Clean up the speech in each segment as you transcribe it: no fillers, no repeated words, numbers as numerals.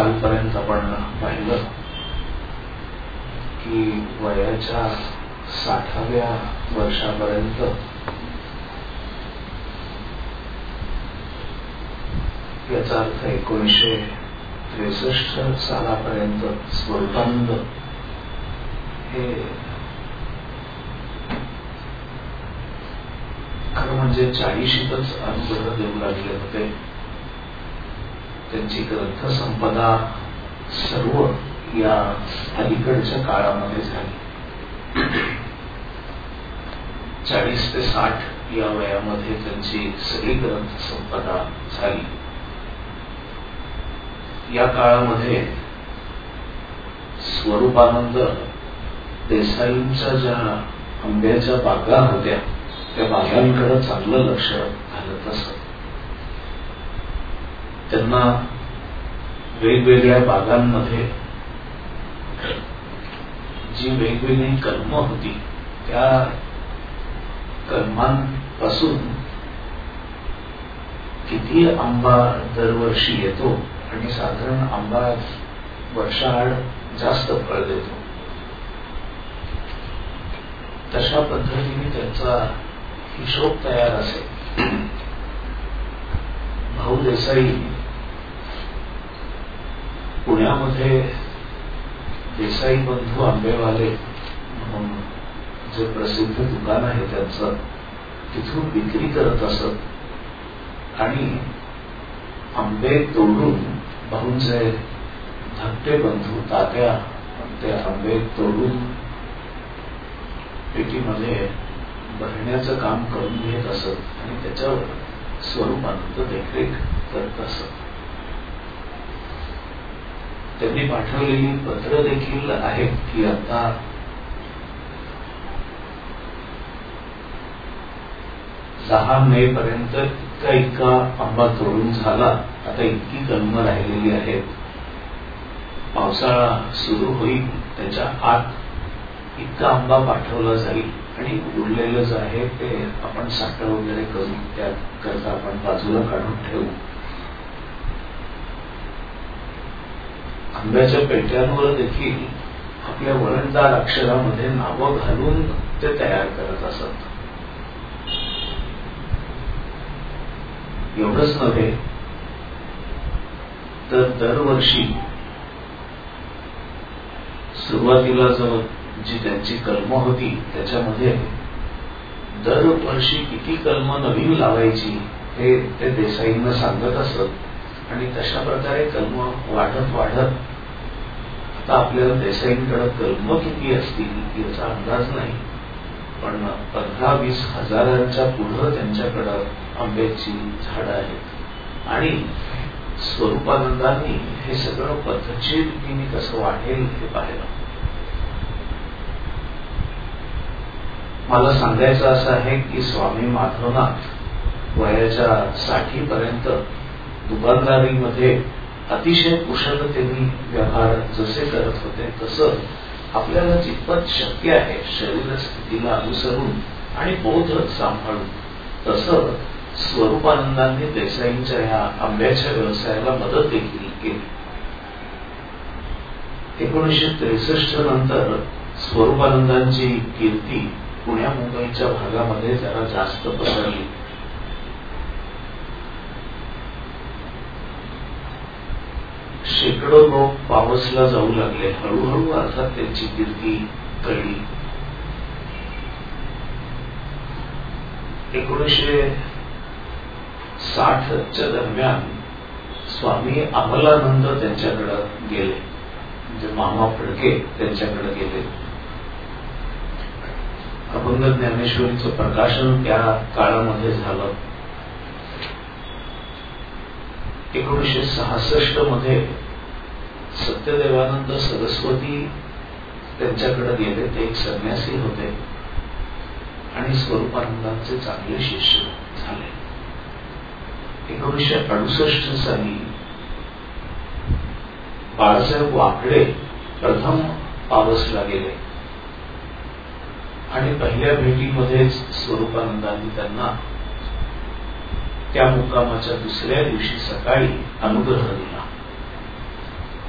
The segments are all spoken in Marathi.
कालपर्यंत आपण पाहिलं की वयाच्या 60व्या वर्षापर्यंत याचा अर्थ 1963 सालापर्यंत स्वरूपानंद हे खरं म्हणजे 40शीतच अनुग्रह देऊ लागले होते. त्यांची ग्रंथसंपदा सर्व या अलीकडच्या काळामध्ये झाली. 40 ते 60 या वयामध्ये त्यांची सगळी ग्रंथसंपदा झाली. या काळामध्ये स्वरूपानंद देसाईंच्या ज्या आंब्याच्या बागा होत्या त्या बागांकडे चांगलं लक्ष घालत असत. त्यांना वेगवेगळ्या बागांमध्ये जी वेगवेगळी कलम होती त्या कलमांपासून किती आंबा दरवर्षी येतो आणि साधारण आंबा वर्षाआड जास्त फळ देतो, तशा पद्धतीने त्यांचा हिशोब तयार असेल. भाऊ देसाई पुण्यामध्ये देसाई बंधू आंबेवाले म्हणून जे प्रसिद्ध दुकान आहे त्यांचं, तिथून विक्री करत असत आणि आंबे तोडून भाऊंचे धाकटे बंधू तात्या ते आंबे तोडून पेटीमध्ये भरण्याचं काम करून घेत असत आणि त्याच्यावर स्वरूपानंद देखरेख करत असत. त्यांनी पाठवलेली पत्र देखील आहेत की आता 10 मे पर्यंत इतका आंबा तोडून झाला, आता इतकी कलम राहिलेली आहेत. पावसाळा सुरू होईल त्याच्या आत इतका आंबा पाठवला जाईल आणि उरलेलं जे आहे ते आपण साठा वगैरे करून त्याकरता आपण बाजूला काढून ठेवू. आंब्याच्या पेट्यांवर देखील आपल्या वळणदार अक्षरामध्ये नावं घालून ते तयार करत असत. एवढंच नव्हे तर दरवर्षी सुरुवातीला जी त्यांची कलम होती त्याच्यामध्ये दरवर्षी किती कलम नवीन लावायची हे ते देसाईंना सांगत असत आणि तशा प्रकारे कलम वाढत वाढत आता आपल्याला देसाईंकडे कलम किती असतील याचा अंदाज नाही, पण 15-20 हजारांच्या पुढे त्यांच्याकडे आंब्याची झाडं आहेत. आणि स्वरूपानंदांनी हे सगळं पद्धतशीर रीतीने कसं वाढेल हे पाहिलं. मला सांगायचं असं आहे की स्वामी माधवनाथ वयाच्या 60 पर्यंत दुकानदारीमध्ये अतिशय कुशलतेने व्यवहार जसे करत होते तसं आपल्याला जितपत शक्य आहे शरीर स्थितीला अनुसरून आणि बोध सांभाळून तसं स्वरूपानंदांनी देसाईंच्या ह्या आंब्याच्या व्यवसायाला मदत देखील केली. 1963 नंतर स्वरूपानंदांची कीर्ती पुण्या मुंबईच्या भागामध्ये जरा जास्त पसरली. शेकडो लोक पावसला जाऊ लागले. हळूहळू अर्थात त्यांची कीर्ती कळली. 1960च्या दरम्यान स्वामी अमलानंद त्यांच्याकडे गेले, म्हणजे मामा फडके त्यांच्याकडे गेले. अभंग ज्ञानेश्वरीचं प्रकाशन त्या काळामध्ये झालं. 1966 मध्ये सत्यदेवानंद सरस्वती त्यांच्याकडे गेले. ते एक संन्यासी होते आणि स्वरूपानंदांचे चांगले शिष्य झाले. 1968 साली बाळासाहेब वाकडे प्रथम पावसला गेले आणि पहिल्या भेटीमध्येच स्वरूपानंदांनी त्यांना त्या मुक्कामाच्या दुसऱ्या दिवशी सकाळी अनुग्रह दिला.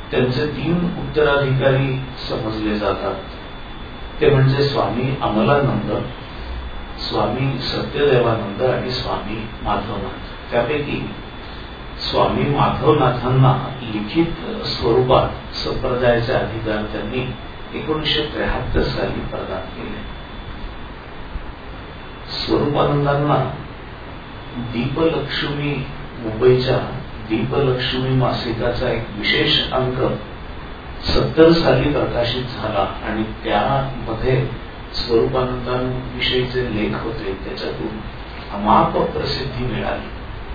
त्यांचे 3 उत्तराधिकारी समजले जातात. ते म्हणजे स्वामी अमलानंद, स्वामी सत्यदेवानंद आणि स्वामी माधवनाथ. त्यापैकी स्वामी माधवनाथांना लिखित स्वरूपात संप्रदायाचे अधिकार त्यांनी 1973 साली प्रदान केले. स्वरूपानंदांना दीपलक्ष्मी, मुंबईच्या दीपलक्ष्मी मासिकाचा एक विशेष अंक 70 साली प्रकाशित झाला आणि त्यामध्ये स्वरूपानंदांविषयीचे लेख होते. त्याच्यातून अमाप प्रसिद्धी मिळाली.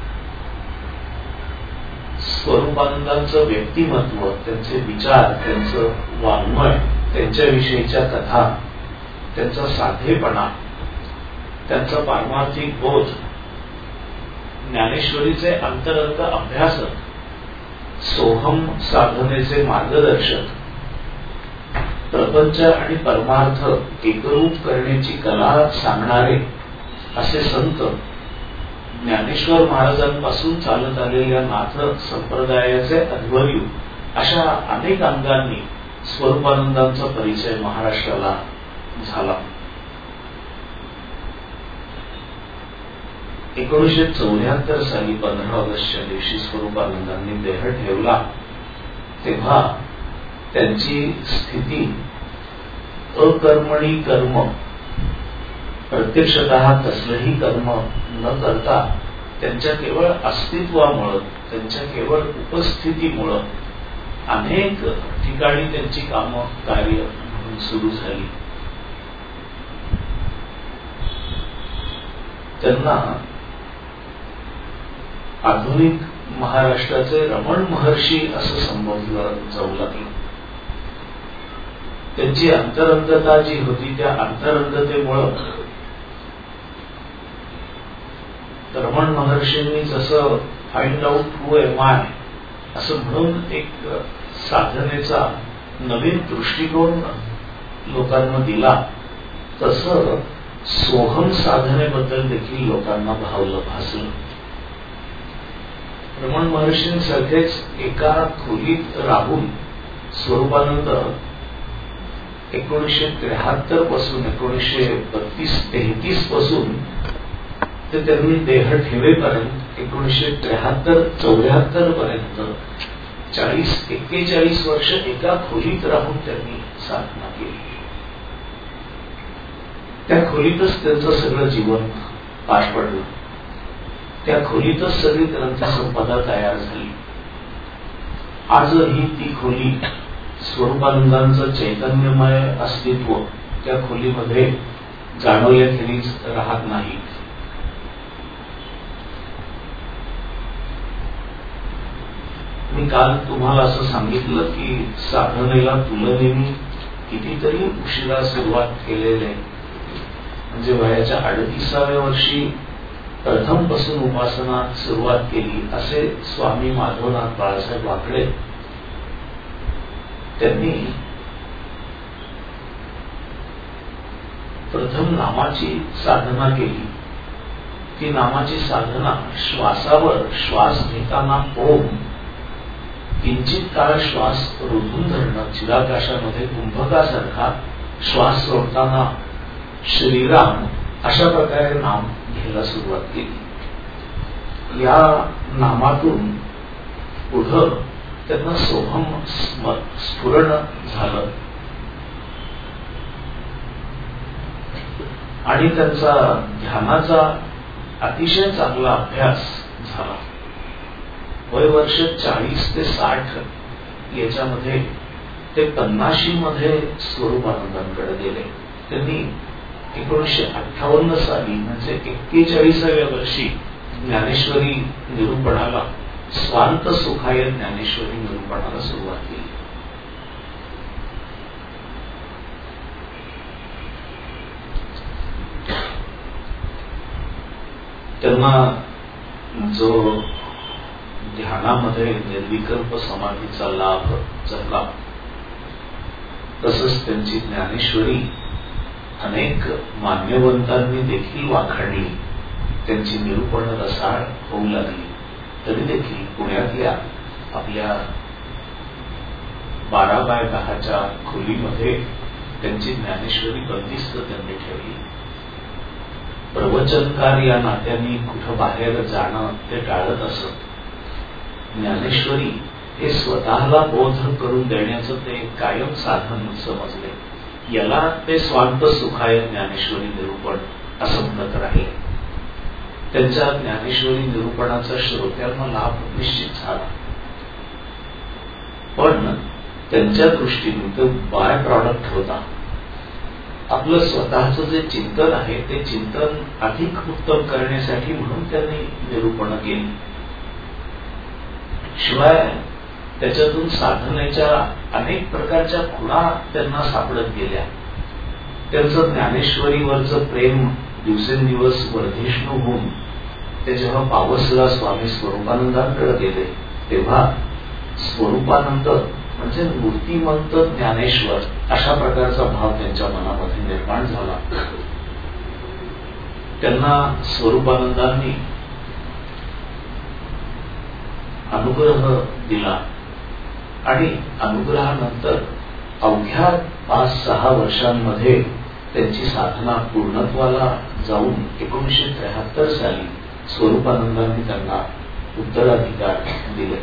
स्वरूपानंदांचं व्यक्तिमत्व, त्यांचे विचार, त्यांचं वाङ्मय, त्यांच्याविषयीच्या कथा, त्यांचा साधेपणा, त्यांचा पारमार्थिक बोध, ज्ञानेश्वरीचे अंतरंग अभ्यासक, सोहम साधनेचे मार्गदर्शक, प्रपंच आणि परमार्थ एकरूप करण्याची कला सांगणारे असे संत, ज्ञानेश्वर महाराजांपासून चालत आलेल्या नाथ संप्रदायाचे अध्वर्यू, अशा अनेक अंगांनी स्वरूपानंदांचा परिचय महाराष्ट्राला झाला. 1974 साली 15 ऑगस्टच्या दिवशी स्वरूपानंदांनी देह ठेवला. तेव्हा त्यांची स्थिती अकर्मणी कर्म, प्रत्यक्षतः कसलंही कर्म न करता त्यांच्या केवळ अस्तित्वामुळं, त्यांच्या केवळ उपस्थितीमुळं अनेक ठिकाणी त्यांची कामं कार्य म्हणून सुरू झाली. त्यांना आधुनिक महाराष्ट्राचे रमण महर्षी असं संबोधलं जाऊ लागलं. त्यांची अंतरंगता जी होती त्या अंतरंगतेमुळं रमण महर्षींनी जसं find out who am I असं म्हणून एक साधनेचा नवीन दृष्टिकोन लोकांना दिला, तसं सोहम साधनेबद्दल देखील लोकांना भासलं. रमण महर्षींसारखेच एका खोलीत राहून स्वरूपानंद 1973 पासून 1932-33 पासून ते त्यांनी देह ठेवेपर्यंत 1973-74 पर्यंत 40-41 वर्ष एका खोलीत राहून त्यांनी साधना केली. त्या खोलीतच त्यांचं सगळं जीवन पार पडलं. त्या खोलीतच सगळी ग्रंथसंपदा तयार झाली. आजही ती खोली, स्वरूपानंदांचं चैतन्यमय अस्तित्व त्या खोलीमध्ये जाणवल्याखेरीज राहत नाही. मी काल तुम्हाला असं सांगितलं की साधनेला तुलनेने कितीतरी उशिरा सुरुवात केलेले, म्हणजे वयाच्या 38व्या वर्षी प्रथम पासून उपासना सुरुवात केली असे स्वामी माधवनाथ बाळासाहेब वाकडे. त्यांनी प्रथम नामाची साधना केली. ती नामाची साधना श्वासावर श्वास घेताना ओम, किंचित काळ श्वास रोधून धरणं, चिदाकाशामध्ये कुंभकासारखा श्वास सोडताना श्रीराम, अशा प्रकारे नाम घ्यायला सुरुवात केली. या नामातून पुढं त्यांना सोहम स्फुरण झालं आणि त्यांचा ध्यानाचा अतिशय चांगला अभ्यास झाला. वय वर्ष 40 ते 60 याच्यामध्ये ते 50 मध्ये स्वरूपानंदांकडे गेले. त्यांनी 1958 साली म्हणजे 41व्या वर्षी ज्ञानेश्वरी निरूपणाला, स्वांत सुखाय ज्ञानेश्वरी निरूपणाला सुरुवात केली. त्यांना जो ध्यानामध्ये निर्विकल्प समाधीचा लाभ झाला, तसंच त्यांची ज्ञानेश्वरी अनेक मान्यवंतांनी देखील वाखाणली. त्यांची निरूपण रसाळ होऊ लागली. तरी देखील पुण्यातल्या आपल्या 12x10 खोलीमध्ये त्यांची ज्ञानेश्वरी बंदिस्त त्यांनी ठेवली. प्रवचनकार या नात्याने कुठं बाहेर जाणं ते टाळत असत. ज्ञानेश्वरी हे स्वतःला बोध करून देण्याचं ते कायम साधन समजले. याला ते स्वांत सुखाय ज्ञानेश्वरी निरूपण असं म्हणत राहिले. त्यांच्या ज्ञानेश्वरी निरूपणाचा श्रोत्यांना लाभ निश्चित झाला, पण त्यांच्या दृष्टीने तो बाय प्रॉडक्ट होता. आपलं स्वतःचं जे चिंतन आहे ते चिंतन अधिक उत्तम करण्यासाठी म्हणून त्यांनी निरूपण केली. शिवाय त्याच्यातून साधनेच्या अनेक प्रकारच्या खुणा त्यांना सापडत गेल्या. त्यांचं ज्ञानेश्वरीवरचं प्रेम दिवसेंदिवस वर्धिष्णू होऊन ते जेव्हा पावसला स्वामी स्वरूपानंदांकडे गेले तेव्हा स्वरूपानंद म्हणजे मूर्तिमंत ज्ञानेश्वर अशा प्रकारचा भाव त्यांच्या मनामध्ये निर्माण झाला. त्यांना स्वरूपानंदांनी अनुग्रह दिला आणि अनुग्रहानंतर अवघ्या 5-6 वर्षांमध्ये त्यांची साधना पूर्णत्वाला जाऊन 1973 साली स्वरूपानंदांनी त्यांना उत्तराधिकार दिले.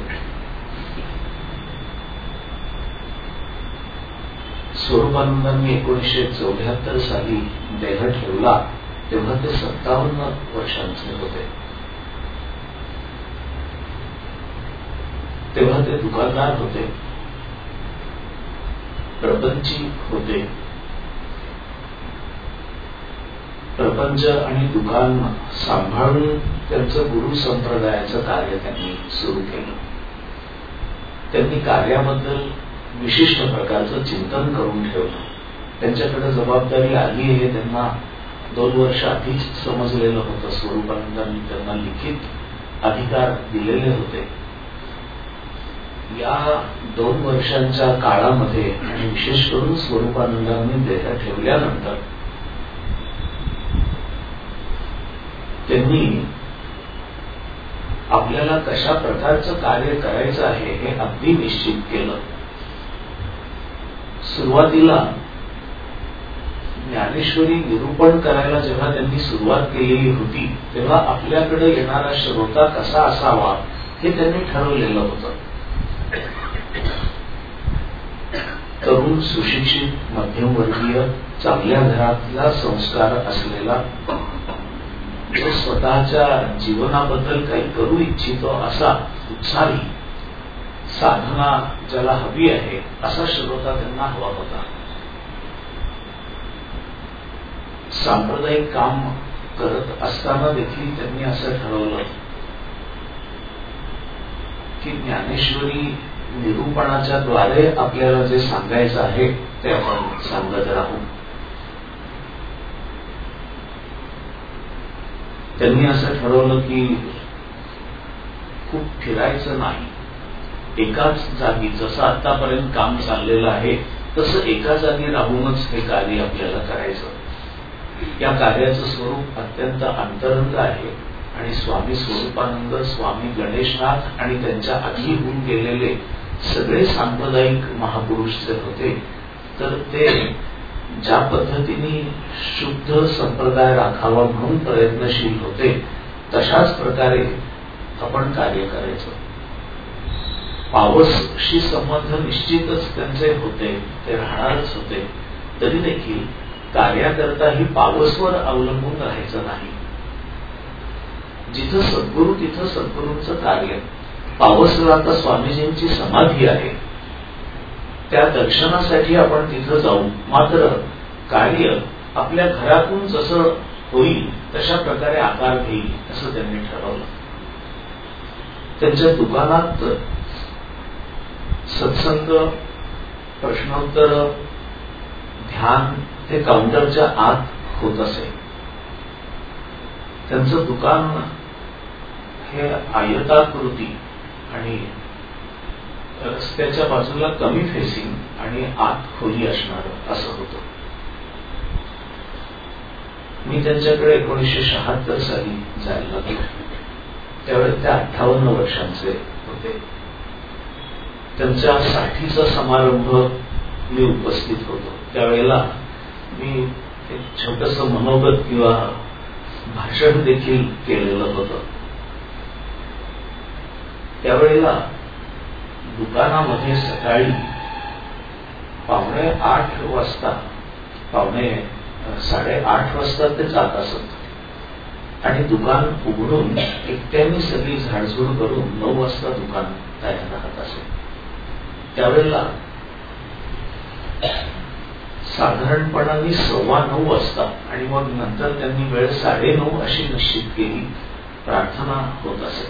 स्वरूपानंदांनी 1974 साली देह ठेवला तेव्हा ते 57 वर्षांचे होते. तेव्हा ते दुकानदार होते, प्रपंची होते. प्रपंच आणि दुकान सांभाळून त्यांचं गुरु संप्रदायाचं कार्य त्यांनी सुरू केलं. त्यांनी कार्याबद्दल विशिष्ट प्रकारचं चिंतन करून ठेवलं. त्यांच्याकडे जबाबदारी आली हे त्यांना 2 वर्ष आधीच समजलेलं होतं. स्वरूपानंदांनी त्यांना लिखित अधिकार दिलेले होते. या 2 वर्षांच्या काळामध्ये आणि विशेष करून स्वरूपानंदांनी देह ठेवल्यानंतर त्यांनी आपल्याला कशा प्रकारचं कार्य करायचं आहे हे अगदी निश्चित केलं. सुरुवातीला ज्ञानेश्वरी निरूपण करायला जेव्हा त्यांनी सुरुवात केलेली होती तेव्हा आपल्याकडे येणारा श्रोता कसा असावा हे त्यांनी ठरवलेलं होतं. तरुण, सुशिक्षित, मध्यमवर्गीय, चांगल्या घरातला संस्कार असलेला, जो स्वतःच्या जीवनाबद्दल काही करू इच्छितो असा उत्साही, साधना ज्याला हवी आहे असा श्रोता त्यांना हवा होता. सांप्रदायिक काम करत असताना देखील त्यांनी असं ठरवलं की ज्ञानेश्वरी निरूपणाच्या द्वारे आपल्याला जे सांगायचं आहे ते आपण सांगत राहू. त्यांनी असं ठरवलं की खूप फिरायचं नाही, एकाच जागी जसं आतापर्यंत काम चाललेलं आहे तसं एका जागी राहूनच हे कार्य आपल्याला करायचं. या कार्याचं स्वरूप अत्यंत अंतरंग आहे आणि स्वामी स्वरूपानंद, स्वामी गणेशनाथ आणि त्यांच्या आधी होऊन गेलेले सगळे सांप्रदायिक महापुरुष जे होते तर ते ज्या पद्धतीने शुद्ध संप्रदाय राखावा म्हणून प्रयत्नशील होते तशाच प्रकारे आपण कार्य करायचं. पावसशी संबंध निश्चितच त्यांचे होते, ते राहणारच होते. तरी देखील कार्याकरता ही पावसवर अवलंबून राहायचं नाही. जिथं सद्गुरू तिथं सद्गुरूंचं कार्य. पावसला आता स्वामीजींची समाधी आहे, त्या दर्शनासाठी आपण तिथं जाऊ, मात्र कार्य आपल्या घरातून जसं होईल तशा प्रकारे आकार घेईल असं त्यांनी ठरवलं. त्यांच्या दुकानात सत्संग, प्रश्नोत्तर, ध्यान हे काउंटरच्या आत होत असे. त्यांचं दुकान हे आयताकृती आणि रस्त्याच्या बाजूला कमी फेसिंग आणि आत खोली असणार असं होतं. मी त्यांच्याकडे 1976 साली जायला लागलो. त्यावेळेस ते 58 वर्षांचे होते. त्यांच्या साठीचा समारंभ मी उपस्थित होतो. त्यावेळेला मी एक छोटस मनोगत किंवा भाषण देखील केलेलं होतं. त्यावेळेला दुकानामध्ये सकाळी 7:45 वाजता 7:30 वाजता ते जात असत आणि दुकान उघडून एकट्याने सगळी झाडझूड करून 9 वाजता दुकान तयार राहत असे. त्यावेळेला साधारणपणाने 9:15 वाजता आणि मग नंतर त्यांनी वेळ 9:30 अशी निश्चित केली, प्रार्थना होत असे.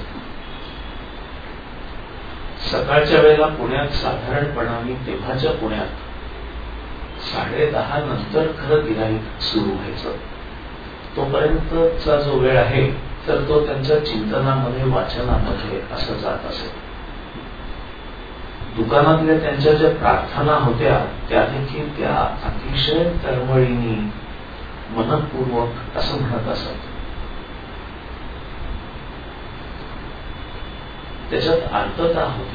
सकाळच्या वेळेला पुण्यात साधारणपणाने तेव्हाच्या पुण्यात 10:30 नंतर खरं गिऱ्हाईक सुरू व्हायचं. तोपर्यंतचा जो वेळ आहे तर तो त्यांच्या चिंतनामध्ये, वाचनामध्ये असं जात असे. दुकानातल्या त्यांच्या ज्या प्रार्थना होत्या त्या देखील त्या अतिशय तळमळीने मनपूर्वक असं म्हणत असत. त्याच्यात अर्थता होती.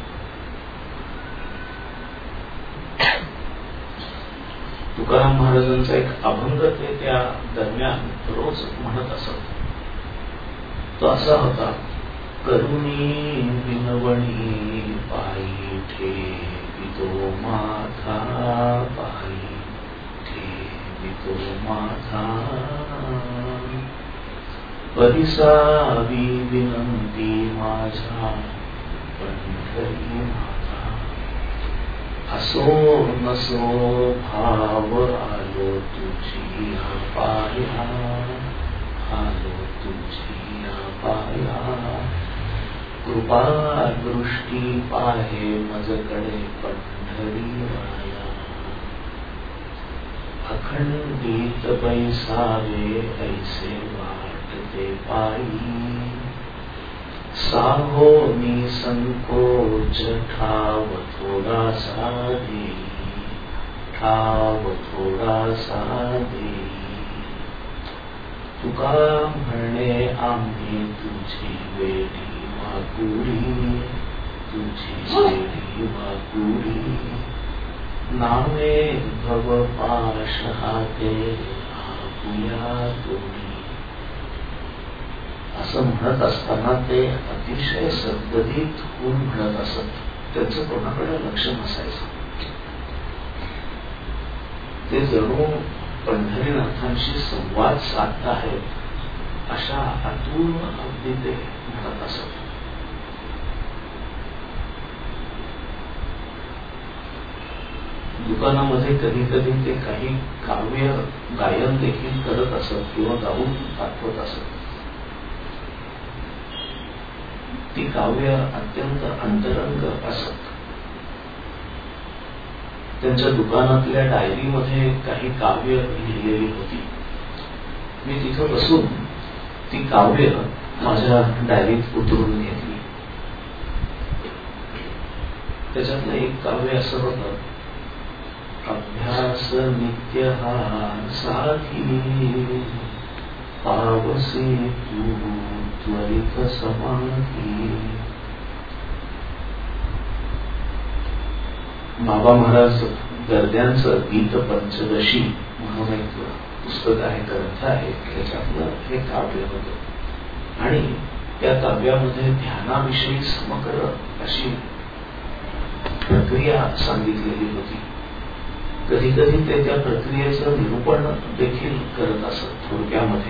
तुकाराम महाराजांचा एक अभंग ते त्या दरम्यान रोज म्हणत असत. तो असा होता, करुणी विनवणी पायी ठेवितो माझा, पायी ठेवितो माझा, परिसावी विनंती माझ्या पंढरी माझा, असो नसो भाव आलो तुझी पाया, आलो तुझी पाया, कृपा दृष्टी पाहे मजकडे पंढरी राया, अखंडित बैसावे ऐसे वाटते पायी, साहो निसंकोच ठाव थोडासा देई, ठाव थोडासा देई, तुका म्हणणे आम्ही तुझी वेडी वाकुडी, तुझी वेडी वाकुडी, नावे भव पाश हाते आपुया तोडी. असं म्हणत असताना ते अतिशय सद्गदित होऊन म्हणत असत. त्यांचं कोणाकडे लक्ष नसायचं. ते जणू पंढरीनाथांशी संवाद साधत आहेत अशा आतून अगदी ते म्हणत असत. दुकानामध्ये कधी कधी ते काही काव्य गायन देखील करत असत किंवा गाऊन दाखवत असत. ती काव्य अत्यंत अंतरंग असत. त्यांच्या दुकानातल्या डायरीमध्ये काही काव्य लिहिलेली होती. मी तिथं बसून ती काव्य माझ्या डायरीत उतरून घेतली. त्याच्यातलं एक काव्य असं होतं, अभ्यास नित्य हा साथी, पावसी तू त्वरित समाधी. बाबा महाराज गर्द्यांचं गीत पंचदशी म्हणून एक पुस्तक आहे, ग्रंथ आहे, त्याच्यातलं हे काव्य होतं. आणि त्या काव्यामध्ये ध्यानाविषयी समग्र अशी प्रक्रिया सांगितलेली होती. कधी कधी ते त्या प्रक्रियेचं निरूपण देखील करत असत थोडक्यामध्ये.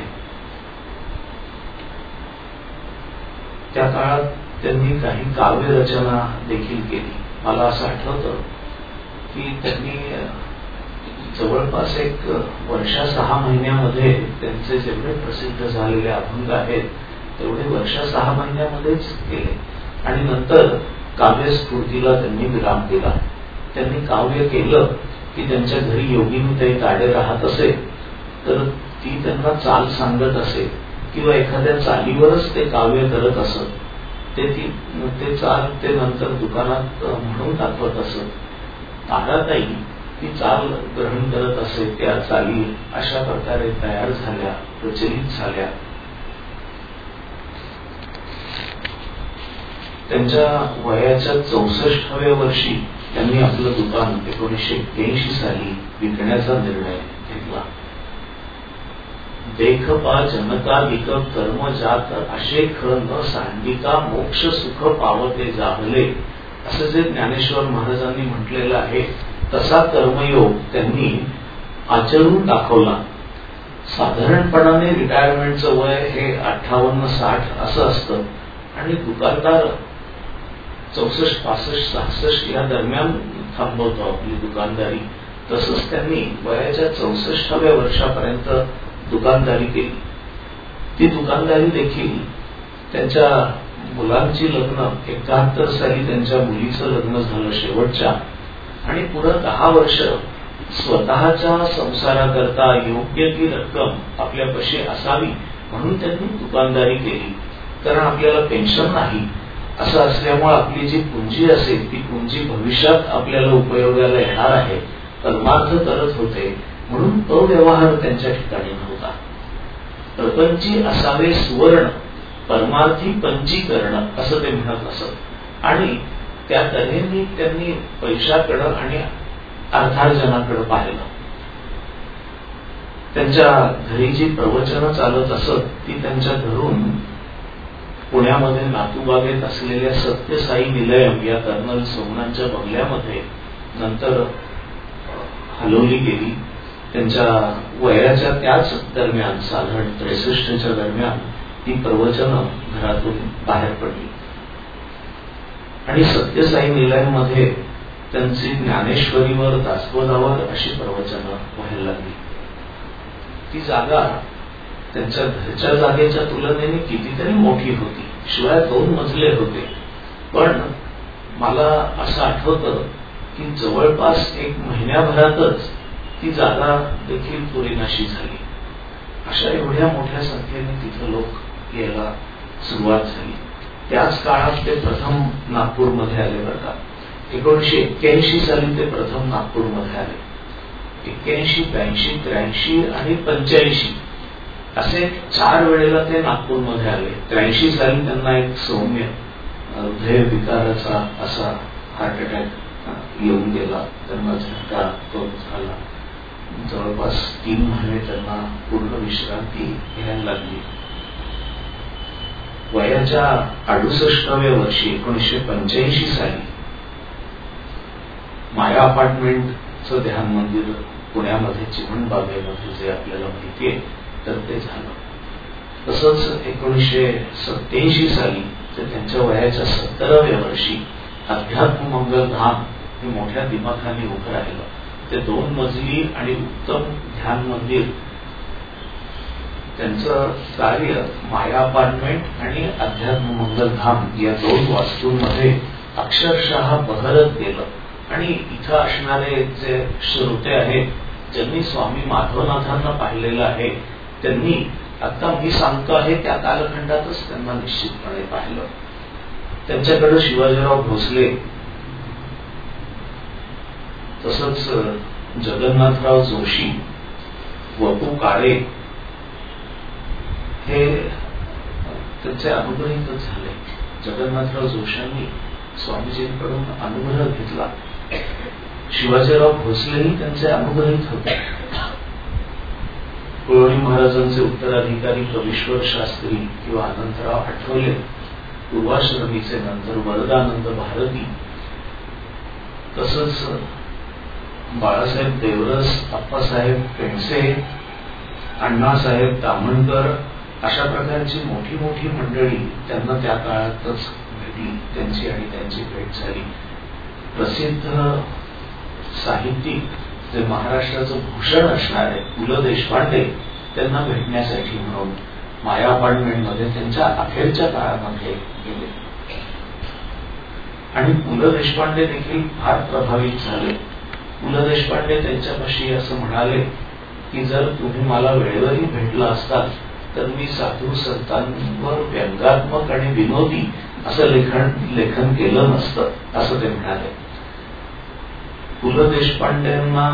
त्या काळात त्यांनी काही काव्य रचना देखील केली. मला असं आठवतं की त्यांनी जवळपास एक वर्षा 6 महिन्यामध्ये त्यांचे जेवढे प्रसिद्ध झालेले अभंग आहेत तेवढे वर्षा 6 महिन्यामध्येच केले. आणि नंतर काव्यस्फूर्तीला त्यांनी विराम दिला. त्यांनी काव्य केलं की त्यांच्या घरी योगिनी ते गाडे राहत असे तर ती त्यांना चाल सांगत असे किंवा एखाद्या चालीवरच ते काव्य करत असत. ते चाल ते नंतर दुकानात म्हणून दाखवत असत. ताराताई ती चाल ग्रहण करत असे. त्या चाली अशा प्रकारे तयार झाल्या, प्रचलित झाल्या. त्यांच्या वयाच्या 64व्या वर्षी त्यांनी आपलं दुकान 1981 साली विकण्याचा निर्णय घेतला. देख पा जनता विक कर्म जात अशेख न सांडिका मोक्ष सुख पावते जाहले, असं जे ज्ञानेश्वर महाराजांनी म्हटलेलं आहे तसा कर्मयोग त्यांनी आचरून दाखवला. साधारणपणाने रिटायरमेंटचं वय हे 58-60 असं असतं आणि दुकानदार 64, 65, 66 या दरम्यान थांबवतो आपली दुकानदारी. तसंच त्यांनी वयाच्या 64व्या वर्षापर्यंत दुकानदारी केली. ती दुकानदारी देखील त्यांच्या मुलांची लग्न 71 साली त्यांच्या मुलीचं लग्न झालं शेवटच्या, आणि पुढे 10 वर्ष स्वतःच्या संसाराकरता योग्य ती रक्कम आपल्यापाशी असावी म्हणून त्यांनी दुकानदारी केली. कारण आपल्याला पेन्शन नाही असं असल्यामुळे आपली जी पुंजी असेल ती पुंजी भविष्यात आपल्याला उपयोगाला येणार आहे, परमार्थ करत होते म्हणून तो व्यवहार त्यांच्या ठिकाणी नव्हता. प्रपंची असावे सुवर्ण, परमार्थी पंचीकरण असं ते म्हणत असत. आणि त्या तऱ्हेने त्यांनी पैशाकडं आणि अर्थार्जनाकडे पाहिलं. त्यांच्या घरी जी प्रवचनं चालत असत ती त्यांच्या घरून पुण्यामध्ये नातूबागेत असलेल्या सत्यसाई निलयम या कर्नल सोमनांच्या बंगल्यामध्ये नंतर हलवली गेली. त्यांच्या वयाच्या त्याच दरम्यान साधारण 63च्या दरम्यान ती प्रवचनं घरातून बाहेर पडली आणि सत्यसाई निलयम मध्ये त्यांची ज्ञानेश्वरीवर दासबोधावर अशी प्रवचनं व्हायला लागली. ती जागा त्यांच्या घरच्या जागेच्या तुलनेने कितीतरी मोठी होती, शिवाय 2 मजले होते. पण मला असं आठवतं की जवळपास 1 महिन्याभरातच ती जागा देखील पुरेनाशी झाली. अशा एवढ्या मोठ्या संख्येने तिथे लोक यायला सुरुवात झाली. त्याच काळात ते प्रथम नागपूरमध्ये आले बरं का. 1981 साली ते प्रथम नागपूरमध्ये आले. 81, 82, 83 आणि 85 असे 4 वेळेला ते नागपूरमध्ये आले. 83 साली त्यांना एक सौम्य हृदय विकाराचा असा हार्ट अटॅक येऊन गेला. त्यांना झटका तो झाला. जवळपास 3 महिने त्यांना पूर्ण विश्रांती घ्यायला लागली. वयाच्या 68व्या वर्षी 1985 साली माया अपार्टमेंटचं ध्यान मंदिर पुण्यामध्ये चिमणबागेमध्ये जे आपल्याला माहिती आहे तर ते झालं. तसंच 1987 साली ते त्यांच्या वयाच्या 70व्या वर्षी अध्यात्म मंगल धाम हे मोठ्या दिमाखाने उभं राहिलं. ते 2 मजली आणि उत्तम ध्यान मंदिर, त्यांचं कार्य माया अपार्टमेंट आणि अध्यात्म मंगल धाम या 2 वास्तूंमध्ये अक्षरशः बहरत गेलं. आणि इथं असणारे जे श्रोते आहेत ज्यांनी स्वामी माधवनाथांना पाहिलेलं आहे त्यांनी आता मी सांगतो आहे त्या कालखंडातच त्यांना निश्चितपणे पाहिलं. त्यांच्याकडे शिवाजीराव भोसले, तसंच जगन्नाथराव जोशी, वपू काळे हे त्यांचे अनुग्रहीतच झाले. जगन्नाथराव जोशांनी स्वामीजींकडून अनुग्रह घेतला. शिवाजीराव भोसलेही त्यांचे अनुग्रहित होते. कुळवणी महाराजांचे उत्तराधिकारी कवीश्वर शास्त्री किंवा अनंतराव आठवले, पूर्वाश्रमीचे नंतर वरदानंद भारती, तसंच बाळासाहेब देवरस, अप्पासाहेब पेंडसे, अण्णासाहेब तामणकर अशा प्रकारची मोठी मोठी मंडळी त्यांना त्या काळातच भेटली. त्यांची आणि त्यांची भेट झाली. प्रसिद्ध साहित्यिक जे महाराष्ट्राचं भूषण असणारे पु ल देशपांडे त्यांना भेटण्यासाठी म्हणून माया अपार्टमेंटमध्ये त्यांच्या अखेरच्या काळामध्ये गेले. आणि पु ल देशपांडे देखील फार प्रभावित झाले. पु ल देशपांडे त्यांच्यापाशी असं म्हणाले की जर तुम्ही मला वेळेवरही भेटला असतात तर मी साधू संतांवर व्यंगात्मक आणि विनोदी असं लेखन केलं नसतं असं ते म्हणाले. पु ल देशपांडेंना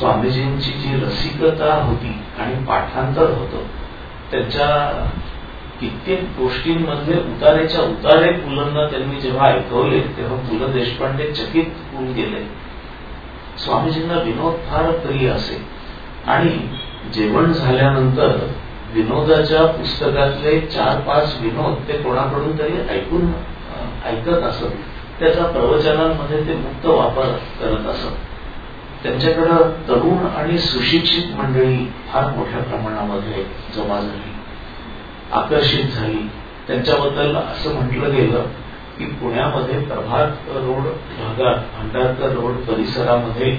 स्वामीजींची जी रसिकता होती आणि पाठांतर होतं, त्यांच्या कित्येक गोष्टींमध्ये उतारेच्या उतारे पुलंना त्यांनी जेव्हा ऐकवले तेव्हा पु ल देशपांडे चकित होऊन गेले. स्वामीजींना विनोद फार प्रिय असे आणि जेवण झाल्यानंतर विनोदाच्या पुस्तकातले 4-5 विनोद ते कोणाकडून तरी ऐकत असत. त्याचा प्रवचनांमध्ये ते मुक्त वापर करत असत. त्यांच्याकडं तरुण आणि सुशिक्षित मंडळी फार मोठ्या प्रमाणामध्ये जमा झाली, आकर्षित झाली. त्यांच्याबद्दल असं म्हटलं गेलं की पुण्यामध्ये प्रभात रोड भागात, भांडारकर रोड परिसरामध्ये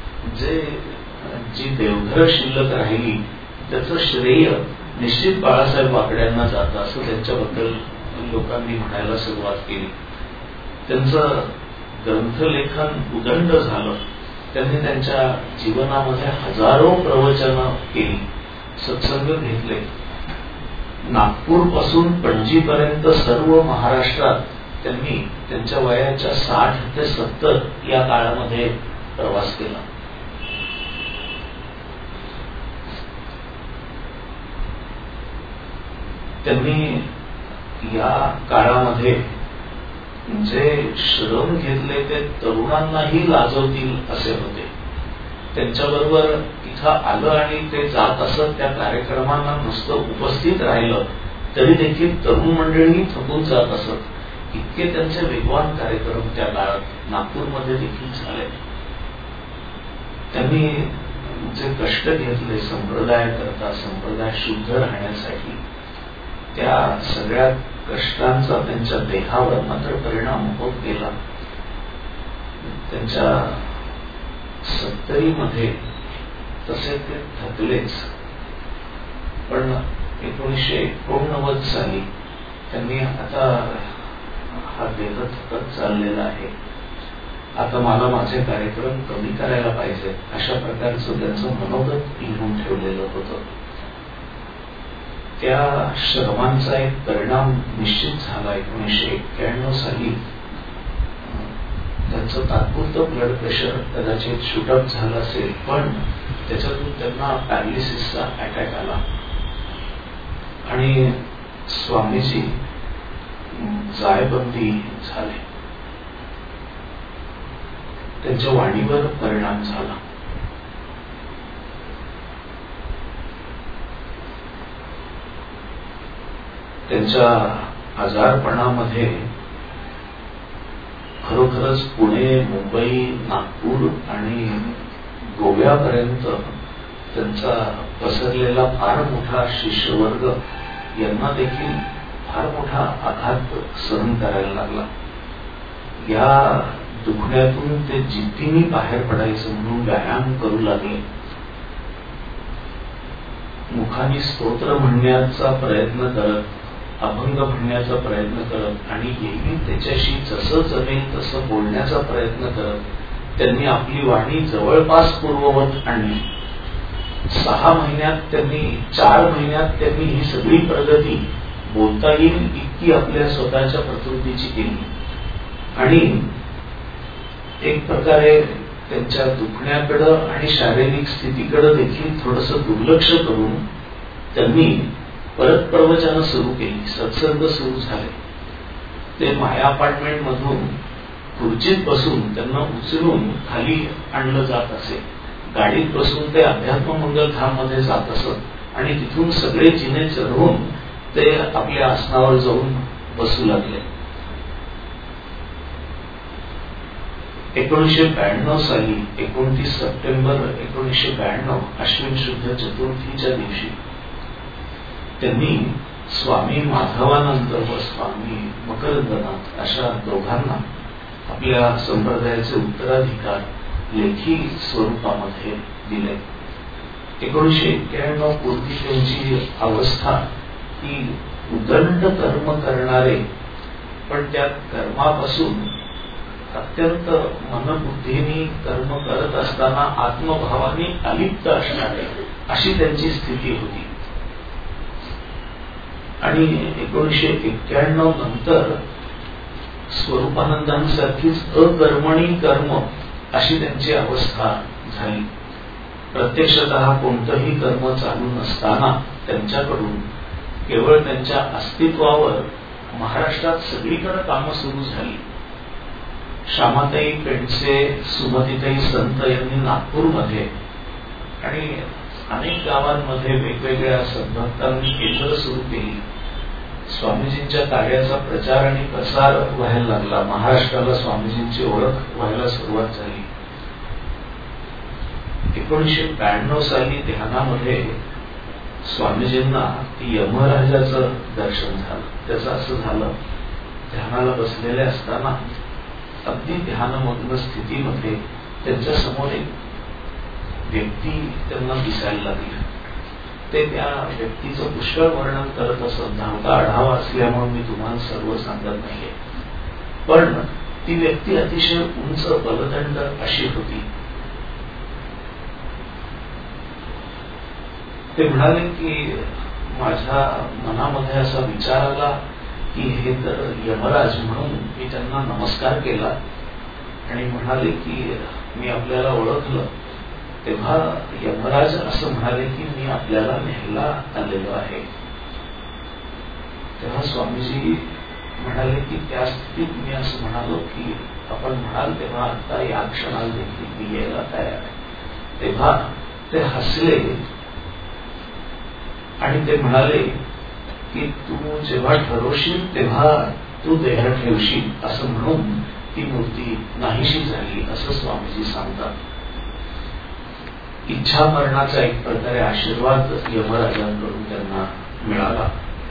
जी देवघर शिल्लक राहिली त्याचं श्रेय निश्चित बाळासाहेब वाकड्यांना जातं असं त्यांच्याबद्दल लोकांनी म्हणायला सुरुवात केली. त्यांचं ग्रंथलेखन उदंड झालं. त्यांनी त्यांच्या जीवनामध्ये हजारो प्रवचनं केली, सत्संग घेतले. नागपूर पासून पणजीपर्यंत सर्व महाराष्ट्रात त्यांनी त्यांच्या वयाच्या 60 ते 70 या काळामध्ये प्रवास केला. त्यांनी या काळामध्ये जे श्रम घेतले ते तरुणांनाही लाजवतील असे होते. त्यांच्याबरोबर इथं आलं आणि ते जात असत त्या कार्यक्रमांना नुसतं उपस्थित राहिलं तरी देखील तरुण मंडळी थकून जात असत. इतके त्यांचे वेगवान कार्यक्रम त्या काळात नागपूरमध्ये देखील झाले. त्यांनी जे कष्ट घेतले संप्रदाय करता, संप्रदाय शुद्ध राहण्यासाठी, त्या सगळ्या कष्टांचा त्यांच्या देहावर मात्र परिणाम होत गेला. त्यांच्या 70मध्ये तसे ते थकलेच, पण 1989 साली त्यांनी आता हा देह थकत चाललेला आहे, आता मला माझे कार्यक्रम कमी करायला पाहिजे अशा प्रकारचं त्यांचं मनोगत लिहून ठेवलेलं होतं. त्या श्रमांचा एक परिणाम निश्चित झाला. 1991 साली त्यांचं तात्पुरतं ब्लड प्रेशर कदाचित शूटअप झालं असेल, पण त्याच्यातून त्यांना पॅरालिसिसचा अटॅक आला आणि स्वामीजी जायबंदी झाले. त्यांच्या वाणीवर परिणाम झाला. त्यांच्या आजारपणामध्ये खरोखरच पुणे, मुंबई, नागपूर आणि गोव्यापर्यंत त्यांचा पसरलेला फार मोठा शिष्यवर्ग यांना देखील फार मोठा आघात सहन करायला लागला. या दुखण्यातून ते जिद्दीने बाहेर पडायचं म्हणून व्यायाम करू लागले. मुखाने स्तोत्र म्हणण्याचा प्रयत्न करत, अभंग म्हणण्याचा प्रयत्न करत आणि नेहमी त्याच्याशी जसं जमेल तसं बोलण्याचा प्रयत्न करत त्यांनी आपली वाणी जवळपास पूर्ववत आणली. 4 महिन्यात त्यांनी ही सगळी प्रगती बोलता येईल इतकी आपल्या स्वतःच्या प्रकृतीची केली आणि एक प्रकारे त्यांच्या दुखण्याकडं आणि शारीरिक स्थितीकडे देखील थोडंसं दुर्लक्ष करून त्यांनी परत प्रवचनं सुरू केली, सत्संग सुरू झाले. ते माया अपार्टमेंट मधून खुर्चीत बसून त्यांना उचलून खाली आणलं जात असे. गाडीत बसून ते अध्यात्म मंगल धाममध्ये जात असत आणि तिथून सगळे जिने चढवून ते आपल्या आसनावर जाऊन बसू लागले. 1992 साली 29 सप्टेंबर 1992 अश्विन शुद्ध चतुर्थीच्या दिवशी त्यांनी स्वामी माधवानंद व स्वामी मकरंदनाथ अशा दोघांना आपल्या संप्रदायाचे उत्तराधिकार लेखी स्वरूपामध्ये दिले. 1991 पूर्वी त्यांची अवस्था ही उदंड कर्म करणारे पण त्या कर्मापासून अत्यंत मनबुद्धीने कर्म करत असताना आत्मभावाने अलिप्त असणारे अशी त्यांची स्थिती होती. आणि 1991 नंतर स्वरूपानंदांसारखीच अकर्मणी कर्म अशी त्यांची अवस्था झाली. प्रत्यक्षतः कोणतंही कर्म चालू नसताना त्यांच्याकडून केवळ त्यांच्या अस्तित्वावर महाराष्ट्रात सगळीकडे कामं सुरू झाली. श्यामाताई पेंडसे, सुमतीताई संत यांनी नागपूरमध्ये आणि अनेक गावांमध्ये वेगवेगळ्या सद्भक्तांनी केंद्र सुरू केली. स्वामीजींच्या कार्याचा प्रचार आणि प्रसार व्हायला लागला. महाराष्ट्राला स्वामीजींची ओळख व्हायला सुरुवात झाली. 1992 साली ध्यानामध्ये स्वामीजींना यमराजाचं दर्शन झालं. त्याचं असं झालं, ध्यानाला बसलेले असताना अगदी ध्यानमग्न स्थितीमध्ये त्यांच्या समोर एक व्यक्ती त्यांना दिसायला लागली. ते त्या व्यक्तीचं पुष्कळ वर्णन करत असत. धावता आढावा असल्यामुळे मी तुम्हाला सर्व सांगत नाहीये, पण ती व्यक्ती अतिशय उंच बलदंड अशी होती. ते म्हणाले की माझ्या मनामध्ये असा विचार आला की हे तर यमराज, म्हणून मी त्यांना नमस्कार केला आणि म्हणाले की मी आपल्याला ओळखलं. तेव्हा यमराज असं म्हणाले की मी आपल्याला न्यायला आलेलो आहे. तेव्हा स्वामीजी म्हणाले की त्या स्थितीत मी असं म्हणालो की आपण म्हणाल तेव्हा आता या क्षणाला देखील मी यायला तयार आहे. तेव्हा ते हसले आणि ते म्हणाले की तू जेव्हा ठरवशील तेव्हा तू देह ठेवशील, असं म्हणून ती मूर्ती नाहीशी झाली असं स्वामीजी सांगतात. इच्छा मरणाचा एक प्रकारे आशीर्वाद यमराजांकडून त्यांना मिळाला.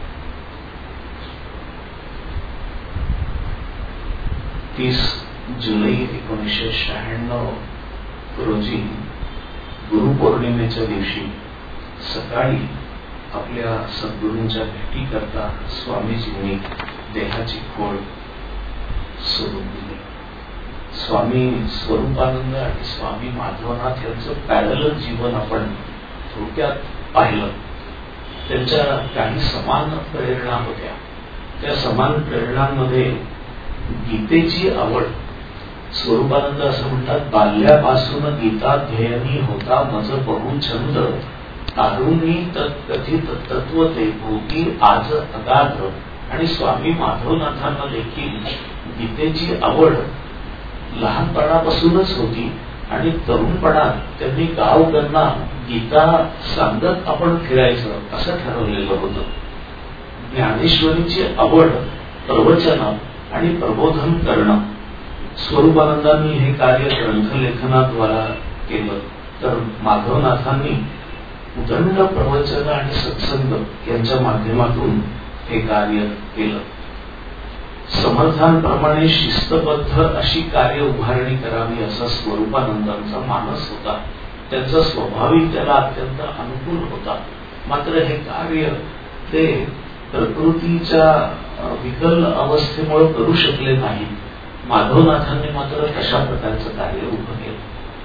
जुलै 1996 रोजी गुरुपौर्णिमेच्या दिवशी सकाळी आपल्या सद्गुरूंच्या भेटी करता स्वामीजींनी देहाची खोड सोडून दिली. स्वामी स्वरूपानंद आणि स्वामी माधवनाथ यांचं पॅरलल जीवन आपण थोडक्यात पाहिलं. त्यांच्या काही समान प्रेरणा होत्या. त्या समान प्रेरणांमध्ये गीतेची आवड. स्वरूपानंद असं म्हणतात, बाल्यापासून गीता ध्येयनी होता मज बहु छंद, तारुणी तत्कथित तत्व ते भोगी आज अगाध. आणि स्वामी माधवनाथांना देखील गीतेची आवड लहानपणापासूनच होती आणि तरुणपणात त्यांनी गावकऱ्यांना गीता सांगत आपण फिरायचं असं ठरवलेलं होतं. ज्ञानेश्वरीची आवड, प्रवचन आणि प्रबोधन करणं. स्वरूपानंदांनी हे कार्य ग्रंथलेखनाद्वारा केलं, तर माधवनाथांनी उदंड प्रवचन आणि सत्संग यांच्या माध्यमातून हे कार्य केलं. समर्थांप्रमाणे शिस्तबद्ध अशी कार्य उभारणी करावी असा स्वरूपानंदांचा मानस होता. त्यांचा स्वभाविक त्याला अत्यंत अनुकूल होता. मात्र हे कार्य ते प्रकृतीच्या विकल अवस्थेमुळे करू शकले नाही. माधवनाथांनी मात्र तशा प्रकारचं कार्य उभं केलं.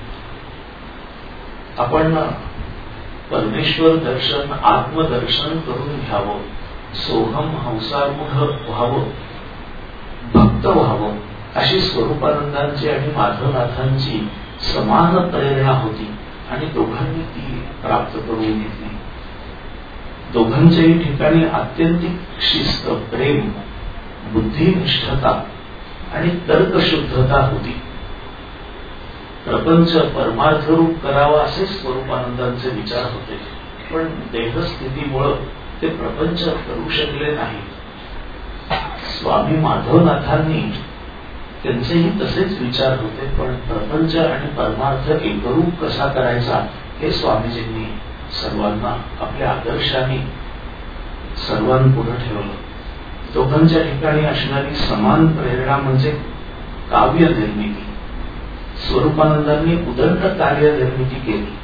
आपण परमेश्वर दर्शन, आत्मदर्शन करून घ्यावं, सोहम हंसारूढ व्हावं, भक्त व्हावं, अशी स्वरूपानंदांची आणि माधवनाथांची समान प्रेरणा होती आणि दोघांनी ती प्राप्त करून घेतली. दोघांच्याही ठिकाणी अत्यंतिक शिस्त, प्रेम, बुद्धिनिष्ठता आणि तर्कशुद्धता होती. प्रपंच परमार्थरूप करावा असे स्वरूपानंदांचे विचार होते, पण देहस्थितीमुळे ते प्रपंच करू शकले नाही. स्वामी माधवनाथांनी त्यांचेही तसेच विचार होते, पण प्रपंच आणि परमार्थ एकरूप कसा करायचा हे स्वामीजींनी सर्वांना आपल्या आदर्शाने सर्वांपुढे ठेवलं. दोघांच्या ठिकाणी असणारी समान प्रेरणा म्हणजे काव्य निर्मिती. स्वरूपानंदांनी उदंड कार्य निर्मिती केली.